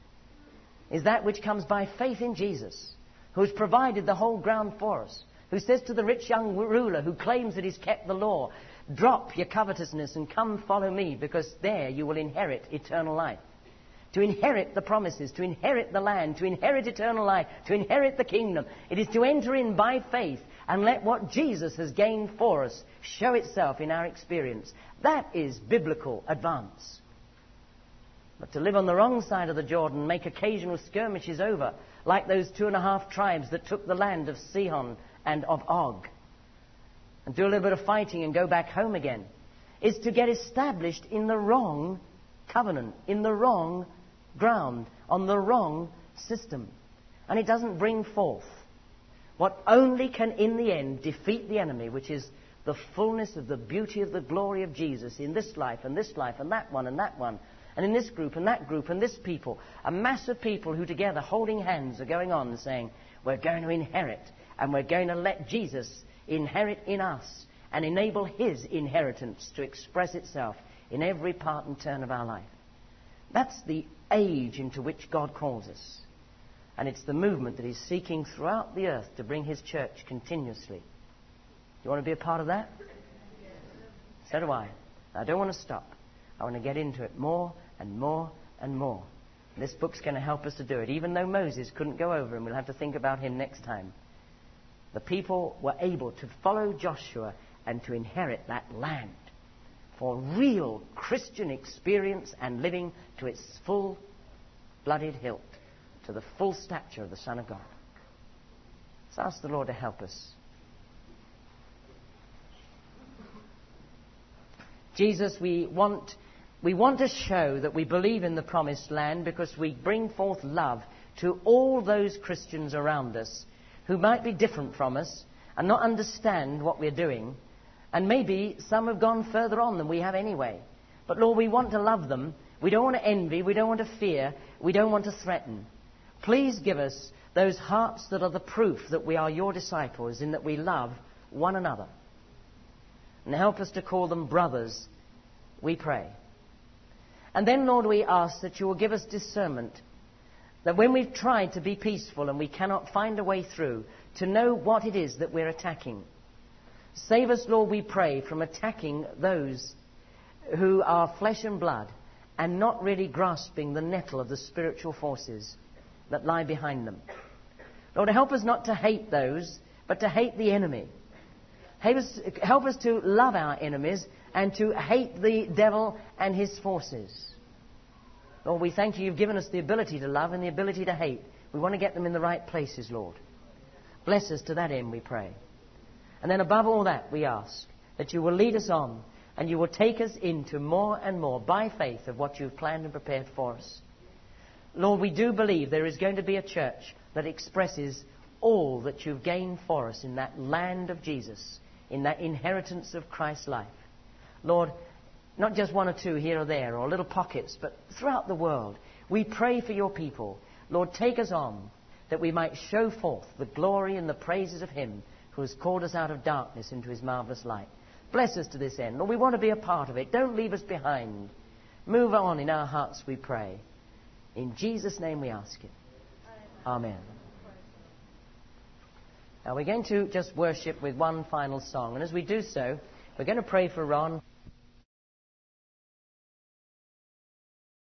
is that which comes by faith in Jesus, who has provided the whole ground for us, who says to the rich young ruler who claims that he's kept the law, drop your covetousness and come follow me, because there you will inherit eternal life. To inherit the promises, to inherit the land, to inherit eternal life, to inherit the kingdom. It is to enter in by faith and let what Jesus has gained for us show itself in our experience. That is biblical advance. But to live on the wrong side of the Jordan, make occasional skirmishes over, like those two and a half tribes that took the land of Sihon and of Og, and do a little bit of fighting and go back home again, is to get established in the wrong covenant, in the wrong ground, on the wrong system. And it doesn't bring forth what only can in the end defeat the enemy, which is the fullness of the beauty of the glory of Jesus in this life and this life and that one and that one, and in this group and that group and this people. A mass of people who together holding hands are going on and saying, we're going to inherit and we're going to let Jesus inherit in us and enable his inheritance to express itself in every part and turn of our life. That's the age into which God calls us. And it's the movement that he's seeking throughout the earth to bring his church continuously. Do you want to be a part of that? So do I. I don't want to stop. I want to get into it more and more and more. And this book's going to help us to do it, even though Moses couldn't go over, and we'll have to think about him next time. The people were able to follow Joshua and to inherit that land for real Christian experience and living to its full-blooded hilt, to the full stature of the Son of God. Let's ask the Lord to help us. Jesus, we want, we want to show that we believe in the promised land because we bring forth love to all those Christians around us who might be different from us and not understand what we're doing. And maybe some have gone further on than we have anyway. But Lord, we want to love them. We don't want to envy. We don't want to fear. We don't want to threaten. Please give us those hearts that are the proof that we are your disciples, in that we love one another. And help us to call them brothers, we pray. And then, Lord, we ask that you will give us discernment, that when we've tried to be peaceful and we cannot find a way through, to know what it is that we're attacking. Save us, Lord, we pray, from attacking those who are flesh and blood and not really grasping the nettle of the spiritual forces that lie behind them. Lord, help us not to hate those, but to hate the enemy. Help us, help us to love our enemies and to hate the devil and his forces. Lord, we thank you you've given us the ability to love and the ability to hate. We want to get them in the right places, Lord. Bless us to that end, we pray. And then above all that, we ask that you will lead us on and you will take us into more and more, by faith, of what you've planned and prepared for us. Lord, we do believe there is going to be a church that expresses all that you've gained for us in that land of Jesus, in that inheritance of Christ's life. Lord, not just one or two here or there or little pockets, but throughout the world, we pray for your people. Lord, take us on that we might show forth the glory and the praises of him who has called us out of darkness into his marvelous light. Bless us to this end. Lord, we want to be a part of it. Don't leave us behind. Move on in our hearts, we pray. In Jesus' name we ask it. Amen. Now we're going to just worship with one final song. And as we do so, we're going to pray for Ron.